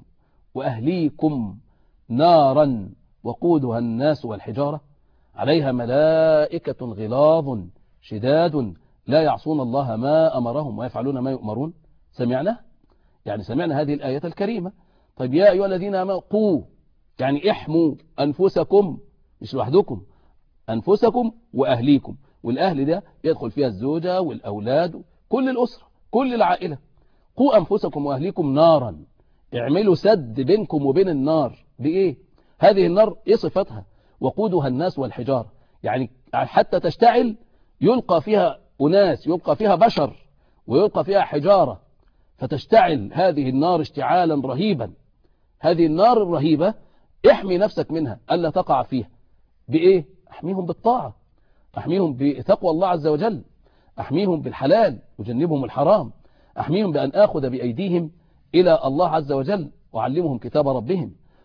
وأهليكم نارا وقودها الناس والحجارة عليها ملائكة غلاظ شداد لا يعصون الله ما أمرهم ويفعلون ما يؤمرون. سمعنا هذه الآية الكريمة. طيب يا أيها الذين آمنوا قوا، يعني احموا أنفسكم، مش لوحدكم، أنفسكم وأهليكم، والأهل ده يدخل فيها الزوجة والأولاد، كل الأسرة، كل العائلة. قوا أنفسكم وأهليكم نارا، اعملوا سد بينكم وبين النار. بإيه؟ هذه النار إيه صفتها؟ وقودها الناس والحجارة، يعني حتى تشتعل يلقى فيها أناس، يلقى فيها بشر، ويلقى فيها حجارة، فتشتعل هذه النار اشتعالا رهيبا. هذه النار الرهيبة احمي نفسك منها ألا تقع فيها. بإيه؟ أحميهم بالطاعة، أحميهم بتقوى الله عز وجل، أحميهم بالحلال وجنبهم الحرام، أحميهم بأن آخذ بأيديهم إلى الله عز وجل وأعلمهم كتاب ربهم،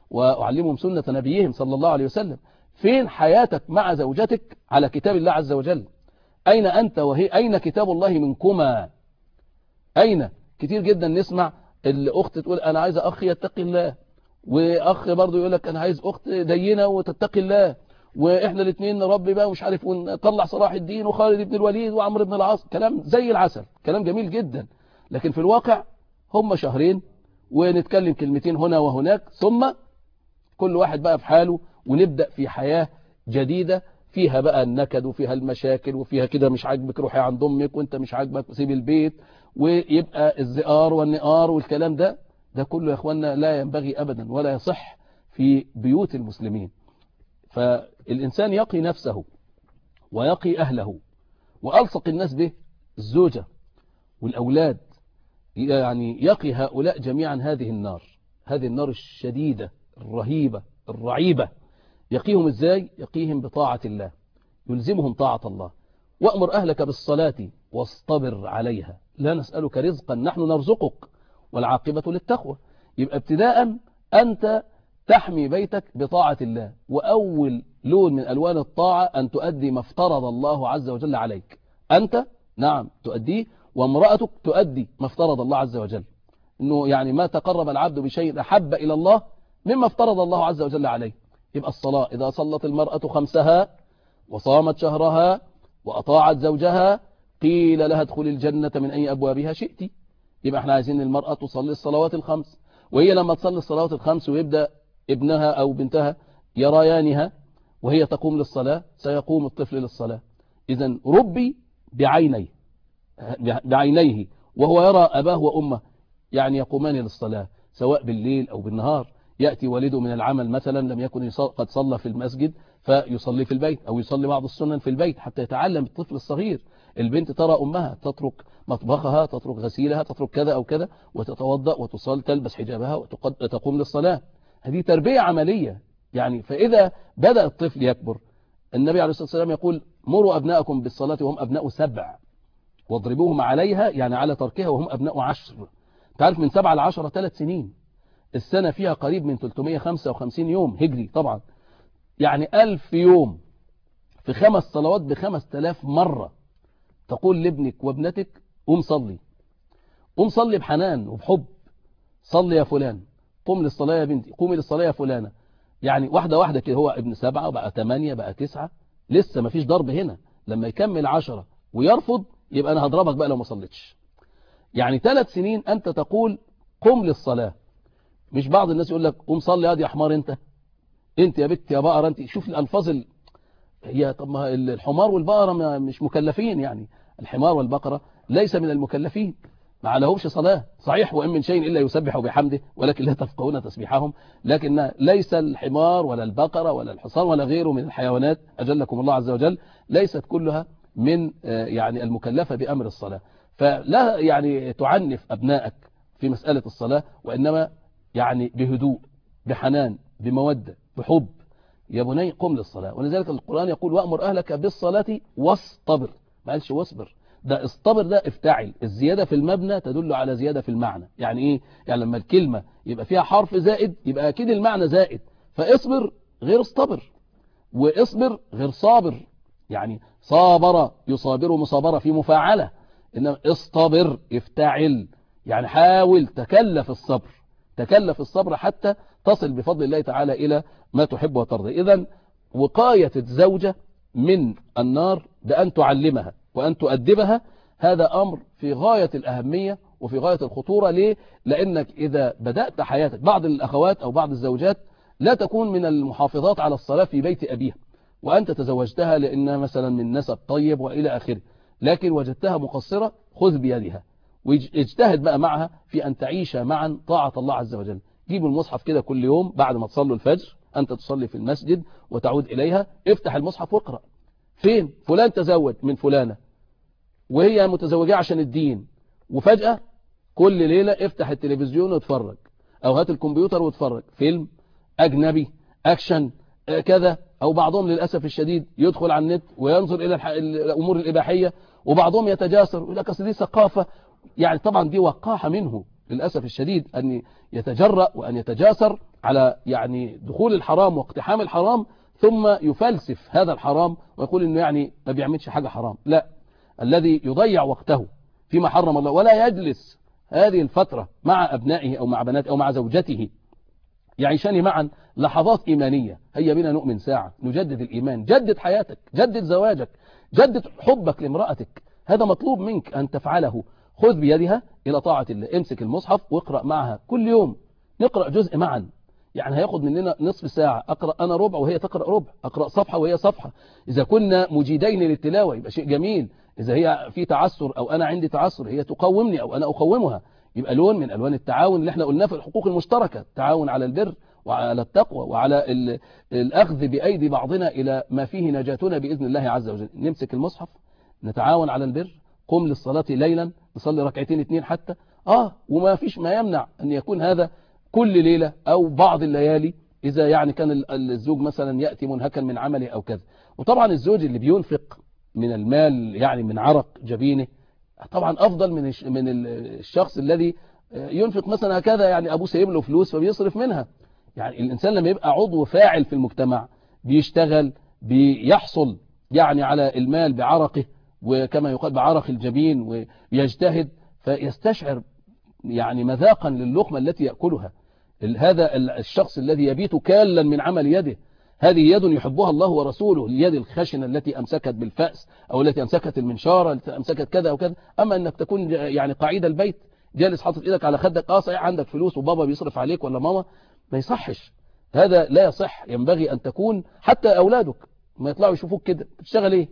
وأعلمهم سنة نبيهم صلى الله عليه وسلم. فين حياتك مع زوجتك على كتاب الله عز وجل؟ أين أنت وهي؟ أين كتاب الله منكما؟ أين؟ كتير جدا نسمع الأخت تقول أنا عايزة أخ يتقي الله، وأخ برضو يقول لك أنا عايز أخت دينة وتتقي الله، وإحنا الاثنين نربي بقى ومش عارف ونطلع صلاح الدين وخالد بن الوليد وعمرو بن العاص. كلام زي العسل، كلام جميل جدا، لكن في الواقع هم شهرين ونتكلم كلمتين هنا وهناك، ثم كل واحد بقى في حاله، ونبدأ في حياة جديدة فيها بقى النكد وفيها المشاكل وفيها كده مش عاجبك روحي عند امك، وانت مش عاجبك سيب البيت، ويبقى الزئار والنقار والكلام ده كله يا اخوانا لا ينبغي ابدا ولا يصح في بيوت المسلمين. فالإنسان يقي نفسه ويقي أهله، وألصق الناس به الزوجة والأولاد، يعني يقي هؤلاء جميعا هذه النار الشديدة الرهيبة الرعيبة. يقيهم إزاي؟ يقيهم بطاعة الله، يلزمهم طاعة الله. وأمر أهلك بالصلاة واصطبر عليها، لا نسألك رزقا نحن نرزقك والعاقبة للتقوى. يبقى ابتداء أنت تحمي بيتك بطاعة الله، وأول لون من ألوان الطاعة أن تؤدي ما افترض الله عز وجل عليك. أنت نعم تؤديه، وامرأتك تؤدي ما افترض الله عز وجل. إنه يعني ما تقرب العبد بشيء أحب إلى الله مما افترض الله عز وجل عليه. يبقى الصلاة إذا صلت المرأة 5 وصامت شهرها وأطاعت زوجها قيل لها ادخل الجنة من أي أبوابها شئت. يبقى احنا عايزين المرأة تصلي الصلوات ال5، وهي لما تصلي الصلوات ال5 ويبدأ ابنها أو بنتها يريانها وهي تقوم للصلاة سيقوم الطفل للصلاة. إذن ربي بعينيه وهو يرى أباه وأمه يعني يقومان للصلاة سواء بالليل أو بالنهار. يأتي والده من العمل مثلا لم يكن قد صلى في المسجد فيصلي في البيت، أو يصلي بعض السنن في البيت حتى يتعلم الطفل الصغير. البنت ترى أمها تترك مطبخها، تترك غسيلها، تترك كذا أو كذا، وتتوضأ وتصلي تلبس حجابها وتقوم للصلاة. هذه تربية عملية يعني. فإذا بدأ الطفل يكبر، النبي عليه الصلاة والسلام يقول مروا أبناءكم بالصلاة وهم أبناء 7 واضربوهم عليها، يعني على تركها وهم أبناء 10. تعرف من 7 ل 10 3 سنين، السنة فيها قريب من 355 يوم هجري طبعا، يعني 1000 يوم في 5 صلوات ب5000 مرة تقول لابنك وابنتك قوم صلي، قوم صلي بحنان وبحب، صلي يا فلان، قم للصلاة يا بنتي، قومي للصلاة يا فلانة. يعني واحدة واحدة كده، هو ابن 7 وبقى 8 بقى 9، لسه ما فيش ضرب هنا. لما يكمل 10 ويرفض يبقى أنا هضربك بقى لو ما صليتش. يعني 3 سنين أنت تقول قم للصلاة. مش بعض الناس يقول لك قوم صلي يا حمار، انت يا بنت يا بقرة انت. شوف الألفاظ هي طب ما الحمار والبقرة مش مكلفين، يعني الحمار والبقرة ليس من المكلفين، ما عليهمش صلاة صحيح، وإن من شيء إلا يسبح بحمده ولكن لا تفقهون تسبيحهم. لكن ليس الحمار ولا البقرة ولا الحصان ولا غيره من الحيوانات أجلكم الله عز وجل ليست كلها من يعني المكلفة بأمر الصلاة. فلا يعني تعنف أبنائك في مسألة الصلاة، وإنما يعني بهدوء بحنان بمودة بحب. يا بني قم للصلاة. ولذلك القرآن يقول وأمر أهلك بالصلاة واصطبر، ما قالش واصبر. ده اصطبر ده افتعل، الزيادة في المبنى تدل على زيادة في المعنى. يعني ايه؟ يعني لما الكلمة يبقى فيها حرف زائد يبقى اكيد المعنى زائد. فاصبر غير اصطبر، واصبر غير صابر. يعني صابر يصابر مصابرة في مفاعلة، انما اصطبر افتعل، يعني حاول تكلف الصبر، تكلف الصبر حتى تصل بفضل الله تعالى إلى ما تحب وترضى. إذن وقاية الزوجة من النار بأن تعلمها وأن تؤدبها، هذا أمر في غاية الأهمية وفي غاية الخطورة. ليه؟ لأنك إذا بدأت حياتك، بعض الأخوات أو بعض الزوجات لا تكون من المحافظات على الصلاة في بيت أبيها، وأنت تزوجتها لأنها مثلا من نسب طيب وإلى آخره، لكن وجدتها مقصرة، خذ بيدها واجتهد بقى معها في أن تعيش معا طاعة الله عز وجل. جيب المصحف كده كل يوم بعد ما تصلوا الفجر، أنت تصلي في المسجد وتعود إليها، افتح المصحف واقرأ. فين فلان تزوج من فلانة وهي متزوجة عشان الدين، وفجأة كل ليلة افتح التلفزيون واتفرج، أو هات الكمبيوتر واتفرج فيلم أجنبي أكشن كذا. أو بعضهم للأسف الشديد يدخل على النت وينظر إلى الأمور الإباحية، وبعضهم يتجاسر ويقول لك أصل دي ثقافة. يعني طبعا دي وقاحة منه للأسف الشديد أن يتجرأ وأن يتجاسر على يعني دخول الحرام واقتحام الحرام، ثم يفلسف هذا الحرام ويقول انه يعني ما بيعملش حاجة حرام. لا، الذي يضيع وقته فيما حرم الله ولا يجلس هذه الفترة مع أبنائه أو مع بناته أو مع زوجته يعيشان معا لحظات إيمانية. هيا بنا نؤمن ساعة، نجدد الإيمان، جدد حياتك، جدد زواجك، جدد حبك لامرأتك. هذا مطلوب منك أن تفعله. خذ بيدها إلى طاعة الله، امسك المصحف واقرأ معها كل يوم، نقرأ جزء معا. يعني هياخد مننا نصف ساعة، أقرأ أنا ربع وهي تقرأ ربع، أقرأ صفحة وهي صفحة. إذا كنا مجيدين للتلاوة يبقى شيء جميل. إذا هي في تعسر أو أنا عندي تعسر، هي تقومني أو أنا أقومها، يبقى لون من ألوان التعاون اللي احنا قلناه في الحقوق المشتركة، التعاون على البر وعلى التقوى وعلى الأخذ بأيدي بعضنا إلى ما فيه نجاتنا بإذن الله عز وجل. نمسك المصحف، نتعاون على البر، قم للصلاة ليلا، نصلي ركعتين 2 حتى. وما فيش ما يمنع أن يكون هذا كل ليلة أو بعض الليالي، إذا يعني كان الزوج مثلا يأتي منهكا من عمله أو كذا. وطبعا الزوج اللي بينفق من المال يعني من عرق جبينه طبعا أفضل من الشخص الذي ينفق مثلا هكذا، يعني أبوه سايب له فلوس فبيصرف منها. يعني الإنسان لما يبقى عضو فاعل في المجتمع، بيشتغل، بيحصل يعني على المال بعرقه، وكما يقال بعرق الجبين، ويجتهد فيستشعر يعني مذاقا للقمة التي يأكلها. هذا الشخص الذي يبيت كالا من عمل يده، هذه يد يحبها الله ورسوله، اليد الخشنة التي أمسكت بالفأس أو التي أمسكت المنشارة، التي أمسكت كذا وكذا. أما أنك تكون يعني قاعدة البيت جالس حاطط إيدك على خدك، صحيح عندك فلوس وبابا بيصرف عليك ولا ماما، ما يصحش، هذا لا يصح. ينبغي أن تكون حتى أولادك ما يطلعوا يشوفوك كده بتشتغل إيه،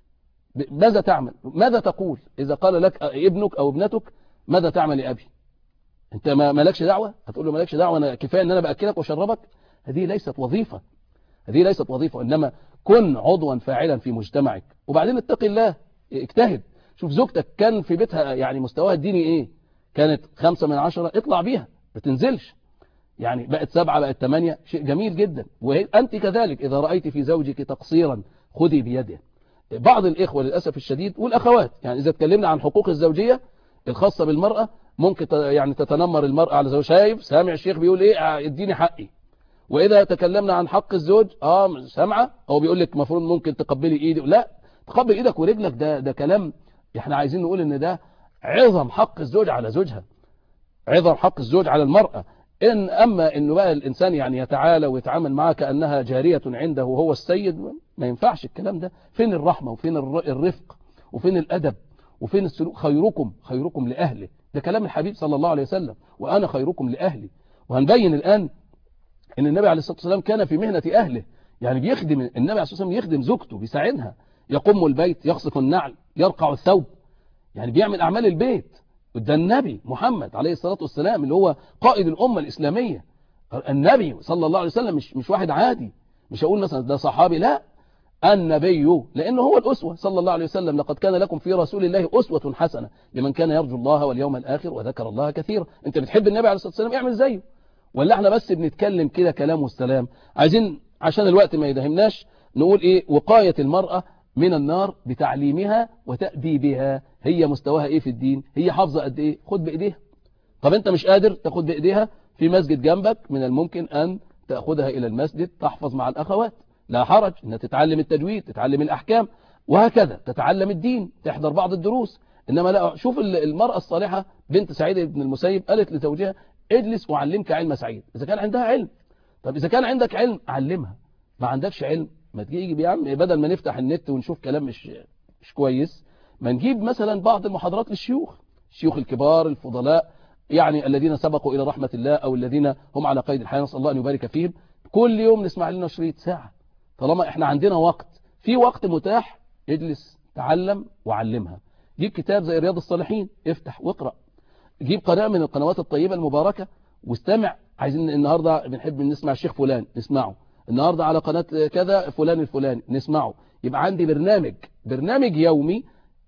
ماذا تعمل، ماذا تقول إذا قال لك ابنك أو ابنتك ماذا تعمل يا أبي، أنت ما مالكش دعوة، هتقول له مالكش دعوة، أنا كفاية أن أنا بأكلك وشربك. هذه ليست وظيفة، هذه ليست وظيفة، إنما كن عضوا فاعلا في مجتمعك. وبعدين اتق الله، اجتهد. شوف زوجتك كان في بيتها يعني مستواها الديني إيه، كانت 5 من 10، اطلع بيها، ما تنزلش، يعني بقت 7 بقت 8، شيء جميل جدا. وأنت كذلك إذا رأيت في زوجك تقصيرا خذي بيده. بعض الإخوة للأسف الشديد والأخوات، يعني إذا اتكلمنا عن حقوق الزوجية الخاصة بالمرأة، ممكن يعني تتنمر المرأة على زوجها، شايف سامع الشيخ بيقول إيه، اديني حقي. وإذا تكلمنا عن حق الزوج سامعة، هو بيقول لك المفروض ممكن تقبلي إيدي، لا تقبل إيدك ورجلك، ده كلام. احنا عايزين نقول إن ده عظم حق الزوج على زوجها، عظم حق الزوج على المرأة. أما إنه بقى الإنسان يعني يتعالى ويتعامل معها كأنها جارية عنده وهو السيد، ما ينفعش الكلام ده. فين الرحمة وفين الرفق وفين الأدب وفين السلوك؟ خيركم لأهله، ده كلام الحبيب صلى الله عليه وسلم، وأنا خيركم لأهلي. وهنبين الآن إن النبي عليه الصلاة والسلام كان في مهنة أهله، يعني بيخدم النبي عليه الصلاة والسلام، يخدم زوجته، بيساعدها، يقوم البيت، يخصف النعل، يرقع الثوب، يعني بيعمل أعمال البيت. ده النبي محمد عليه الصلاة والسلام اللي هو قائد الأمة الإسلامية. النبي صلى الله عليه وسلم مش واحد عادي، مش هقول مثلا ده صحابي، لا، النبي، لأنه هو الأسوة صلى الله عليه وسلم. لقد كان لكم في رسول الله أسوة حسنة لمن كان يرجو الله واليوم الآخر وذكر الله كثيرا. أنت بتحب النبي عليه الصلاة والسلام، اعمل زيه. ولا احنا بس بنتكلم كده كلام والسلام؟ عايزين عشان الوقت ما يدهمناش نقول إيه، وقاية المرأة من النار بتعليمها وتأديبها. هي مستواها إيه في الدين، هي حافظة قد إيه، خد بإيديها. طب أنت مش قادر تاخد بإيديها، في مسجد جنبك من الممكن أن تأخذها إلى المسجد تحفظ مع الأخوات، لا حرج أنها تتعلم التجويد، تتعلم الأحكام، وهكذا تتعلم الدين، تحضر بعض الدروس. إنما لا، شوف المرأة الصالحة بنت سعيد بن المسيب قالت لزوجها اجلس وعلمك علم سعيد، إذا كان عندها علم. طب إذا كان عندك علم علمها، ما عندكش علم ما تيجي يا عم، بدل ما نفتح النت ونشوف كلام مش كويس، ما نجيب مثلا بعض المحاضرات للشيوخ، الشيوخ الكبار الفضلاء، يعني الذين سبقوا إلى رحمة الله أو الذين هم على قيد الحياة، نسأل الله أن يبارك فيهم. كل يوم نسمع لنا شريط ساعة، طالما احنا عندنا وقت، في وقت متاح، اجلس تعلم وعلمها. جيب كتاب زي رياض الصالحين، افتح واقرأ. جيب قناة من القنوات الطيبة المباركة واستمع. عايزين النهاردة بنحب نسمع الشيخ فلان، نسمعه. النهاردة على قناة كذا فلان الفلاني، نسمعه. يبقى عندي برنامج يومي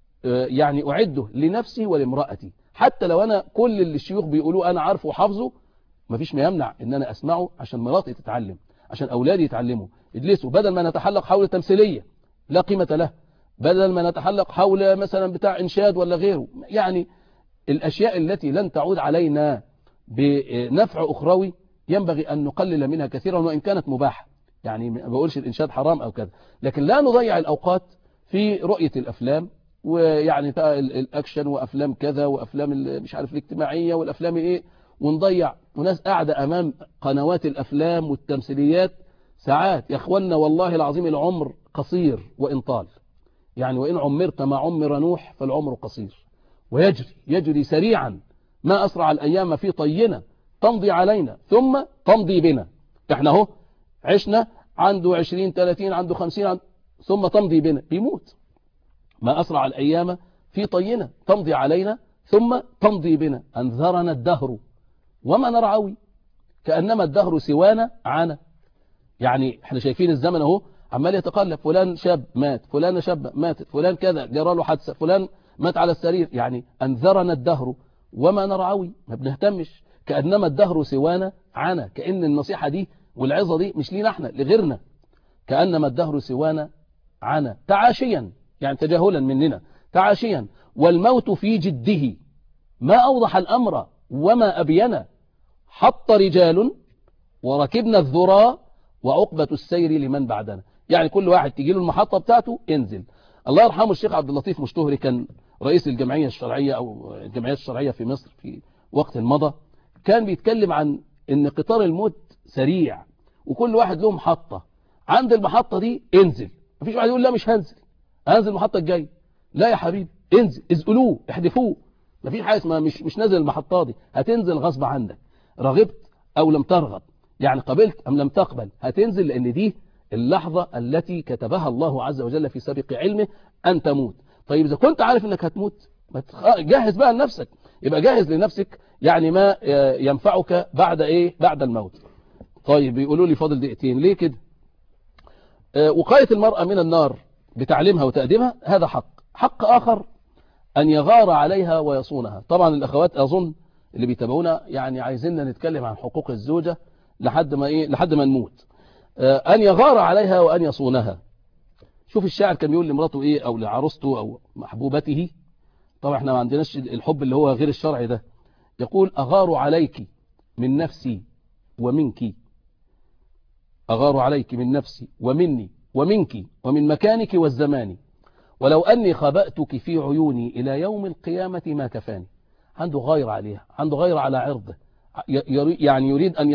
يعني أعده لنفسي ولامرأتي. حتى لو أنا كل اللي الشيوخ بيقولوه أنا عارفه وحافظه، مفيش ما يمنع إن أنا أسمعه عشان مراتي تتعلم، عشان أولادي يتعلموا. اجلسوا، بدل ما نتحلق حول تمثيلية لا قيمة له، بدل ما نتحلق حول مثلا بتاع إنشاد ولا غيره، يعني الأشياء التي لن تعود علينا بنفع أخروي ينبغي أن نقلل منها كثيرا وإن كانت مباحة، يعني ما بقولش الإنشاد حرام أو كذا، لكن لا نضيع الأوقات في رؤية الأفلام، ويعني الأكشن وأفلام كذا وأفلام مش عارف الاجتماعية والأفلام إيه، ونضيع وناس قاعدة أمام قنوات الأفلام والتمثيليات ساعات. يا أخوانا والله العظيم العمر قصير وإن طال، يعني وإن عمرت ما عمر نوح فالعمر قصير ويجري سريعا، ما أسرع الأيام في طينا تمضي علينا ثم تمضي بنا. احنا اهو عشنا عنده 20 30 عنده 50 ثم تمضي بنا، بيموت. ما أسرع الأيام في طينا تمضي علينا ثم تمضي بنا، أنذرنا الدهر وما نرعوي كأنما الدهر سوانا عنا. يعني احنا شايفين الزمن اهو عمال يتقلب، فلان شاب مات، فلان شاب ماتت، فلان كذا جرى له حادثه، فلان مات على السرير. يعني أنذرنا الدهر وما نرعوي، ما بنهتمش، كأنما الدهر سوانا عنا، كأن النصيحة دي والعظة دي مش لينا احنا، لغيرنا. كأنما الدهر سوانا عنا تعاشيا، يعني تجاهلا مننا، تعاشيا والموت في جده ما أوضح الأمر وما أبينا. حط رجال وركبنا الذرى وعقبة السير لمن بعدنا. يعني كل واحد تيجي له المحطة بتاعته انزل. الله يرحمه الشيخ عبد اللطيف مشتهري كان رئيس الجمعية الشرعية أو الجمعيات الشرعية في مصر في وقت مضى، كان بيتكلم عن ان قطار الموت سريع وكل واحد له محطة، عند المحطة دي انزل. مفيش واحد يقول لا مش هنزل المحطة الجاية، لا يا حبيبي انزل، ازقلوه احدفوه. مفيش حاجة اسمها مش نازل المحطة دي، هتنزل غصب عنك، رغبت او لم ترغب، يعني قبلت ام لم تقبل هتنزل، لان دي اللحظة التي كتبها الله عز وجل في سابق علمه أن تموت. طيب إذا كنت عارف أنك هتموت جهز بقى لنفسك، يبقى جاهز لنفسك يعني ما ينفعك بعد إيه؟ بعد الموت. طيب بيقولوا لي فاضل دقيقتين ليه كده؟ وقاية المرأة من النار بتعليمها وتقديمها هذا حق آخر أن يغار عليها ويصونها. طبعا الأخوات أظن اللي بيتابعونا يعني عايزيننا نتكلم عن حقوق الزوجة لحد ما نموت. أن يغار عليها وأن يصونها. شوف الشاعر كان بيقول لمراته إيه أو لعروسته أو محبوبته، طبعا احنا ما عندناش الحب اللي هو غير الشرعي ده. يقول أغار عليك من نفسي ومنك، أغار عليك من نفسي ومني ومنك ومن مكانك والزمان، ولو أني خبأتك في عيوني إلى يوم القيامة ما كفاني. عنده غير عليها، عنده غير على عرضه، يعني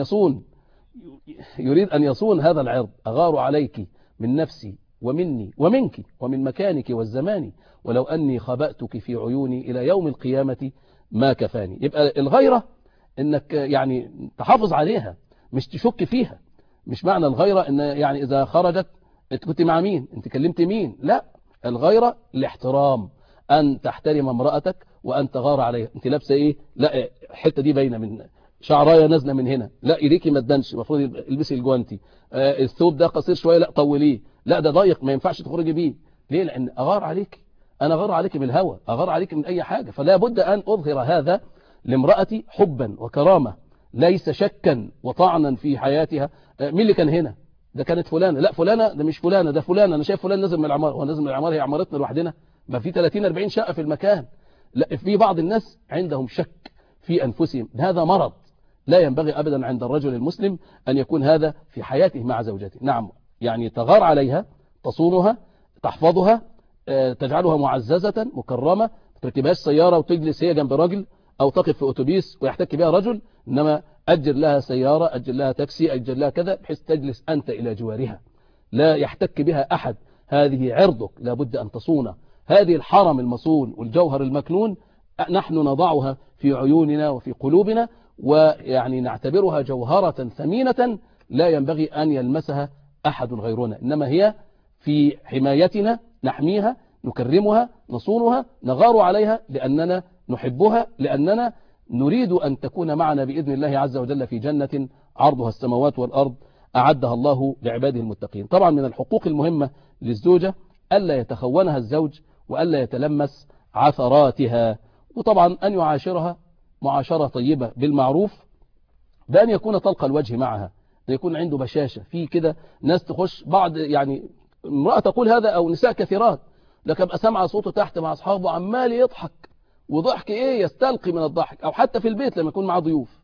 يريد أن يصون هذا العرض. أغار عليك من نفسي ومني ومنك ومن مكانك والزمان، ولو أني خبأتك في عيوني إلى يوم القيامة ما كفاني. يبقى الغيرة إنك يعني تحافظ عليها مش تشك فيها. مش معنى الغيرة إن يعني إذا خرجت أنت كنت مع مين، أنت كلمت مين، لا. الغيرة الاحترام، أن تحترم امرأتك وأن تغار عليها. أنت لابسة إيه، لا الحتة دي باينة، من شعرايه نازله من هنا، لا ايديكي ما تدنش، المفروض البسي الجوانتي. الثوب ده قصير شويه، لا طوليه، لا ده ضيق ما ينفعش تخرجي بيه. ليه؟ لان اغار عليك، انا اغار عليك بالهوى، اغار عليك من اي حاجه. فلا بد ان اظهر هذا لامرأتي حبا وكرامه، ليس شكا وطعنا في حياتها. مين اللي كان هنا؟ ده كانت فلانه، لا فلانه ده مش فلانه، ده فلانه، انا شايف فلان نازل من العماره. هو نازل من العماره؟ هي عمارتنا لوحدنا، ما في 30 40 شقه في المكان. لا، في بعض الناس عندهم شك في انفسهم، هذا مرض لا ينبغي أبدا عند الرجل المسلم أن يكون هذا في حياته مع زوجته. نعم، يعني تغار عليها، تصونها، تحفظها، تجعلها معززة مكرمة. ما تركبهاش سيارة وتجلس هي جنب رجل أو تقف في أتوبيس ويحتك بها رجل، إنما أجر لها سيارة، أجر لها تاكسي، أجر لها كذا، بحيث تجلس أنت إلى جوارها لا يحتك بها أحد. هذه عرضك لابد أن تصونه. هذه الحرم المصون والجوهر المكنون نحن نضعها في عيوننا وفي قلوبنا، ويعني نعتبرها جوهرة ثمينة لا ينبغي أن يلمسها أحد غيرنا، إنما هي في حمايتنا، نحميها، نكرمها، نصونها، نغار عليها لأننا نحبها، لأننا نريد أن تكون معنا بإذن الله عز وجل في جنة عرضها السماوات والأرض أعدها الله لعباده المتقين. طبعا من الحقوق المهمة للزوجة ألا يتخونها الزوج وألا يتلمس عثراتها، وطبعا أن يعاشرها معاشرة طيبة بالمعروف، بأن يكون طلق الوجه معها، أن يكون عنده بشاشة. في كده ناس تخش بعض، يعني امرأة تقول هذا أو نساء كثيرات، لك أبقى سمع صوته تحت مع أصحابه عمال يضحك، وضحك إيه يستلقي من الضحك، أو حتى في البيت لما يكون معه ضيوف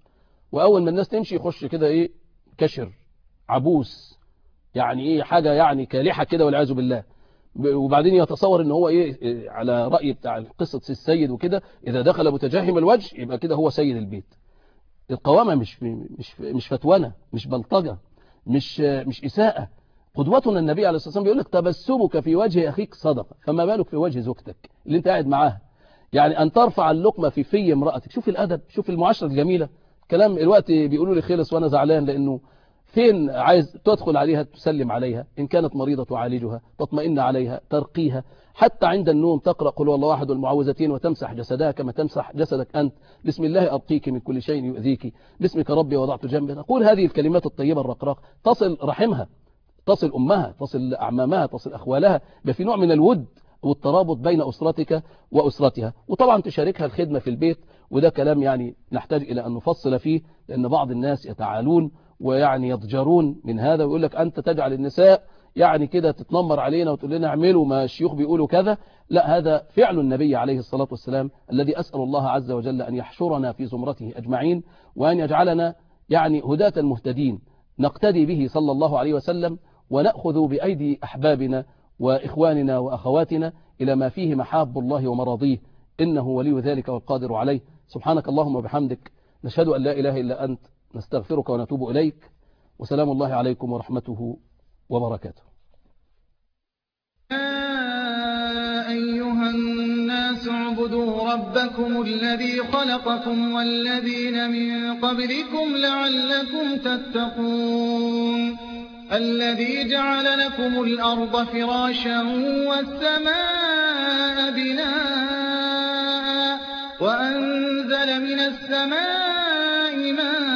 وأول ما الناس تمشي يخش كده إيه كشر عبوس، يعني إيه حاجة يعني كالحة كده والعياذ بالله. وبعدين يتصور ان هو ايه على رأي بتاع قصة السيد وكده، اذا دخل متجهم الوجه يبقى كده هو سيد البيت. القوامة مش فتوانة، مش بلطجة، مش إساءة. قدوتنا النبي عليه الصلاة والسلام بيقول لك تبسمك في وجه أخيك صدقة، فما بالك في وجه زوجتك اللي انت قاعد معاها. يعني أن ترفع اللقمة في امرأتك. شوف الأدب، شوف المعاشرة الجميلة. كلام الوقت بيقولوا لي خلص وأنا زعلان، لأنه فين عايز تدخل عليها تسلم عليها، إن كانت مريضة تعالجها، تطمئن عليها، ترقيها، حتى عند النوم تقرأ قل هو الله أحد والمعوذتين وتمسح جسدها كما تمسح جسدك أنت. بسم الله أرقيك من كل شيء يؤذيك، باسمك ربي وضعت جنبي. تقول هذه الكلمات الطيبة الرقراق، تصل رحمها، تصل أمها، تصل أعمامها، تصل أخوالها، في نوع من الود والترابط بين أسرتك وأسرتها. وطبعا تشاركها الخدمة في البيت، وده كلام يعني نحتاج إلى أن نفصل فيه، لأن بعض الناس يتعالون ويعني يضجرون من هذا، ويقول لك أنت تجعل النساء يعني كده تتنمر علينا وتقول لنا اعملوا ما الشيوخ بيقولوا كذا. لا، هذا فعل النبي عليه الصلاة والسلام، الذي أسأل الله عز وجل أن يحشرنا في زمرته أجمعين، وأن يجعلنا يعني هداة مهتدين نقتدي به صلى الله عليه وسلم، ونأخذ بأيدي أحبابنا وإخواننا وأخواتنا إلى ما فيه محاب الله ومراضيه، إنه ولي ذلك والقادر عليه. سبحانك اللهم وبحمدك، نشهد أن لا إله إلا أنت، نستغفرك ونتوب إليك، وسلام الله عليكم ورحمته وبركاته. يا أيها الناس اعبدوا ربكم الذي خلقكم والذين من قبلكم لعلكم تتقون، الذي جعل لكم الأرض فراشا والسماء بناء وأنزل من السماء ماء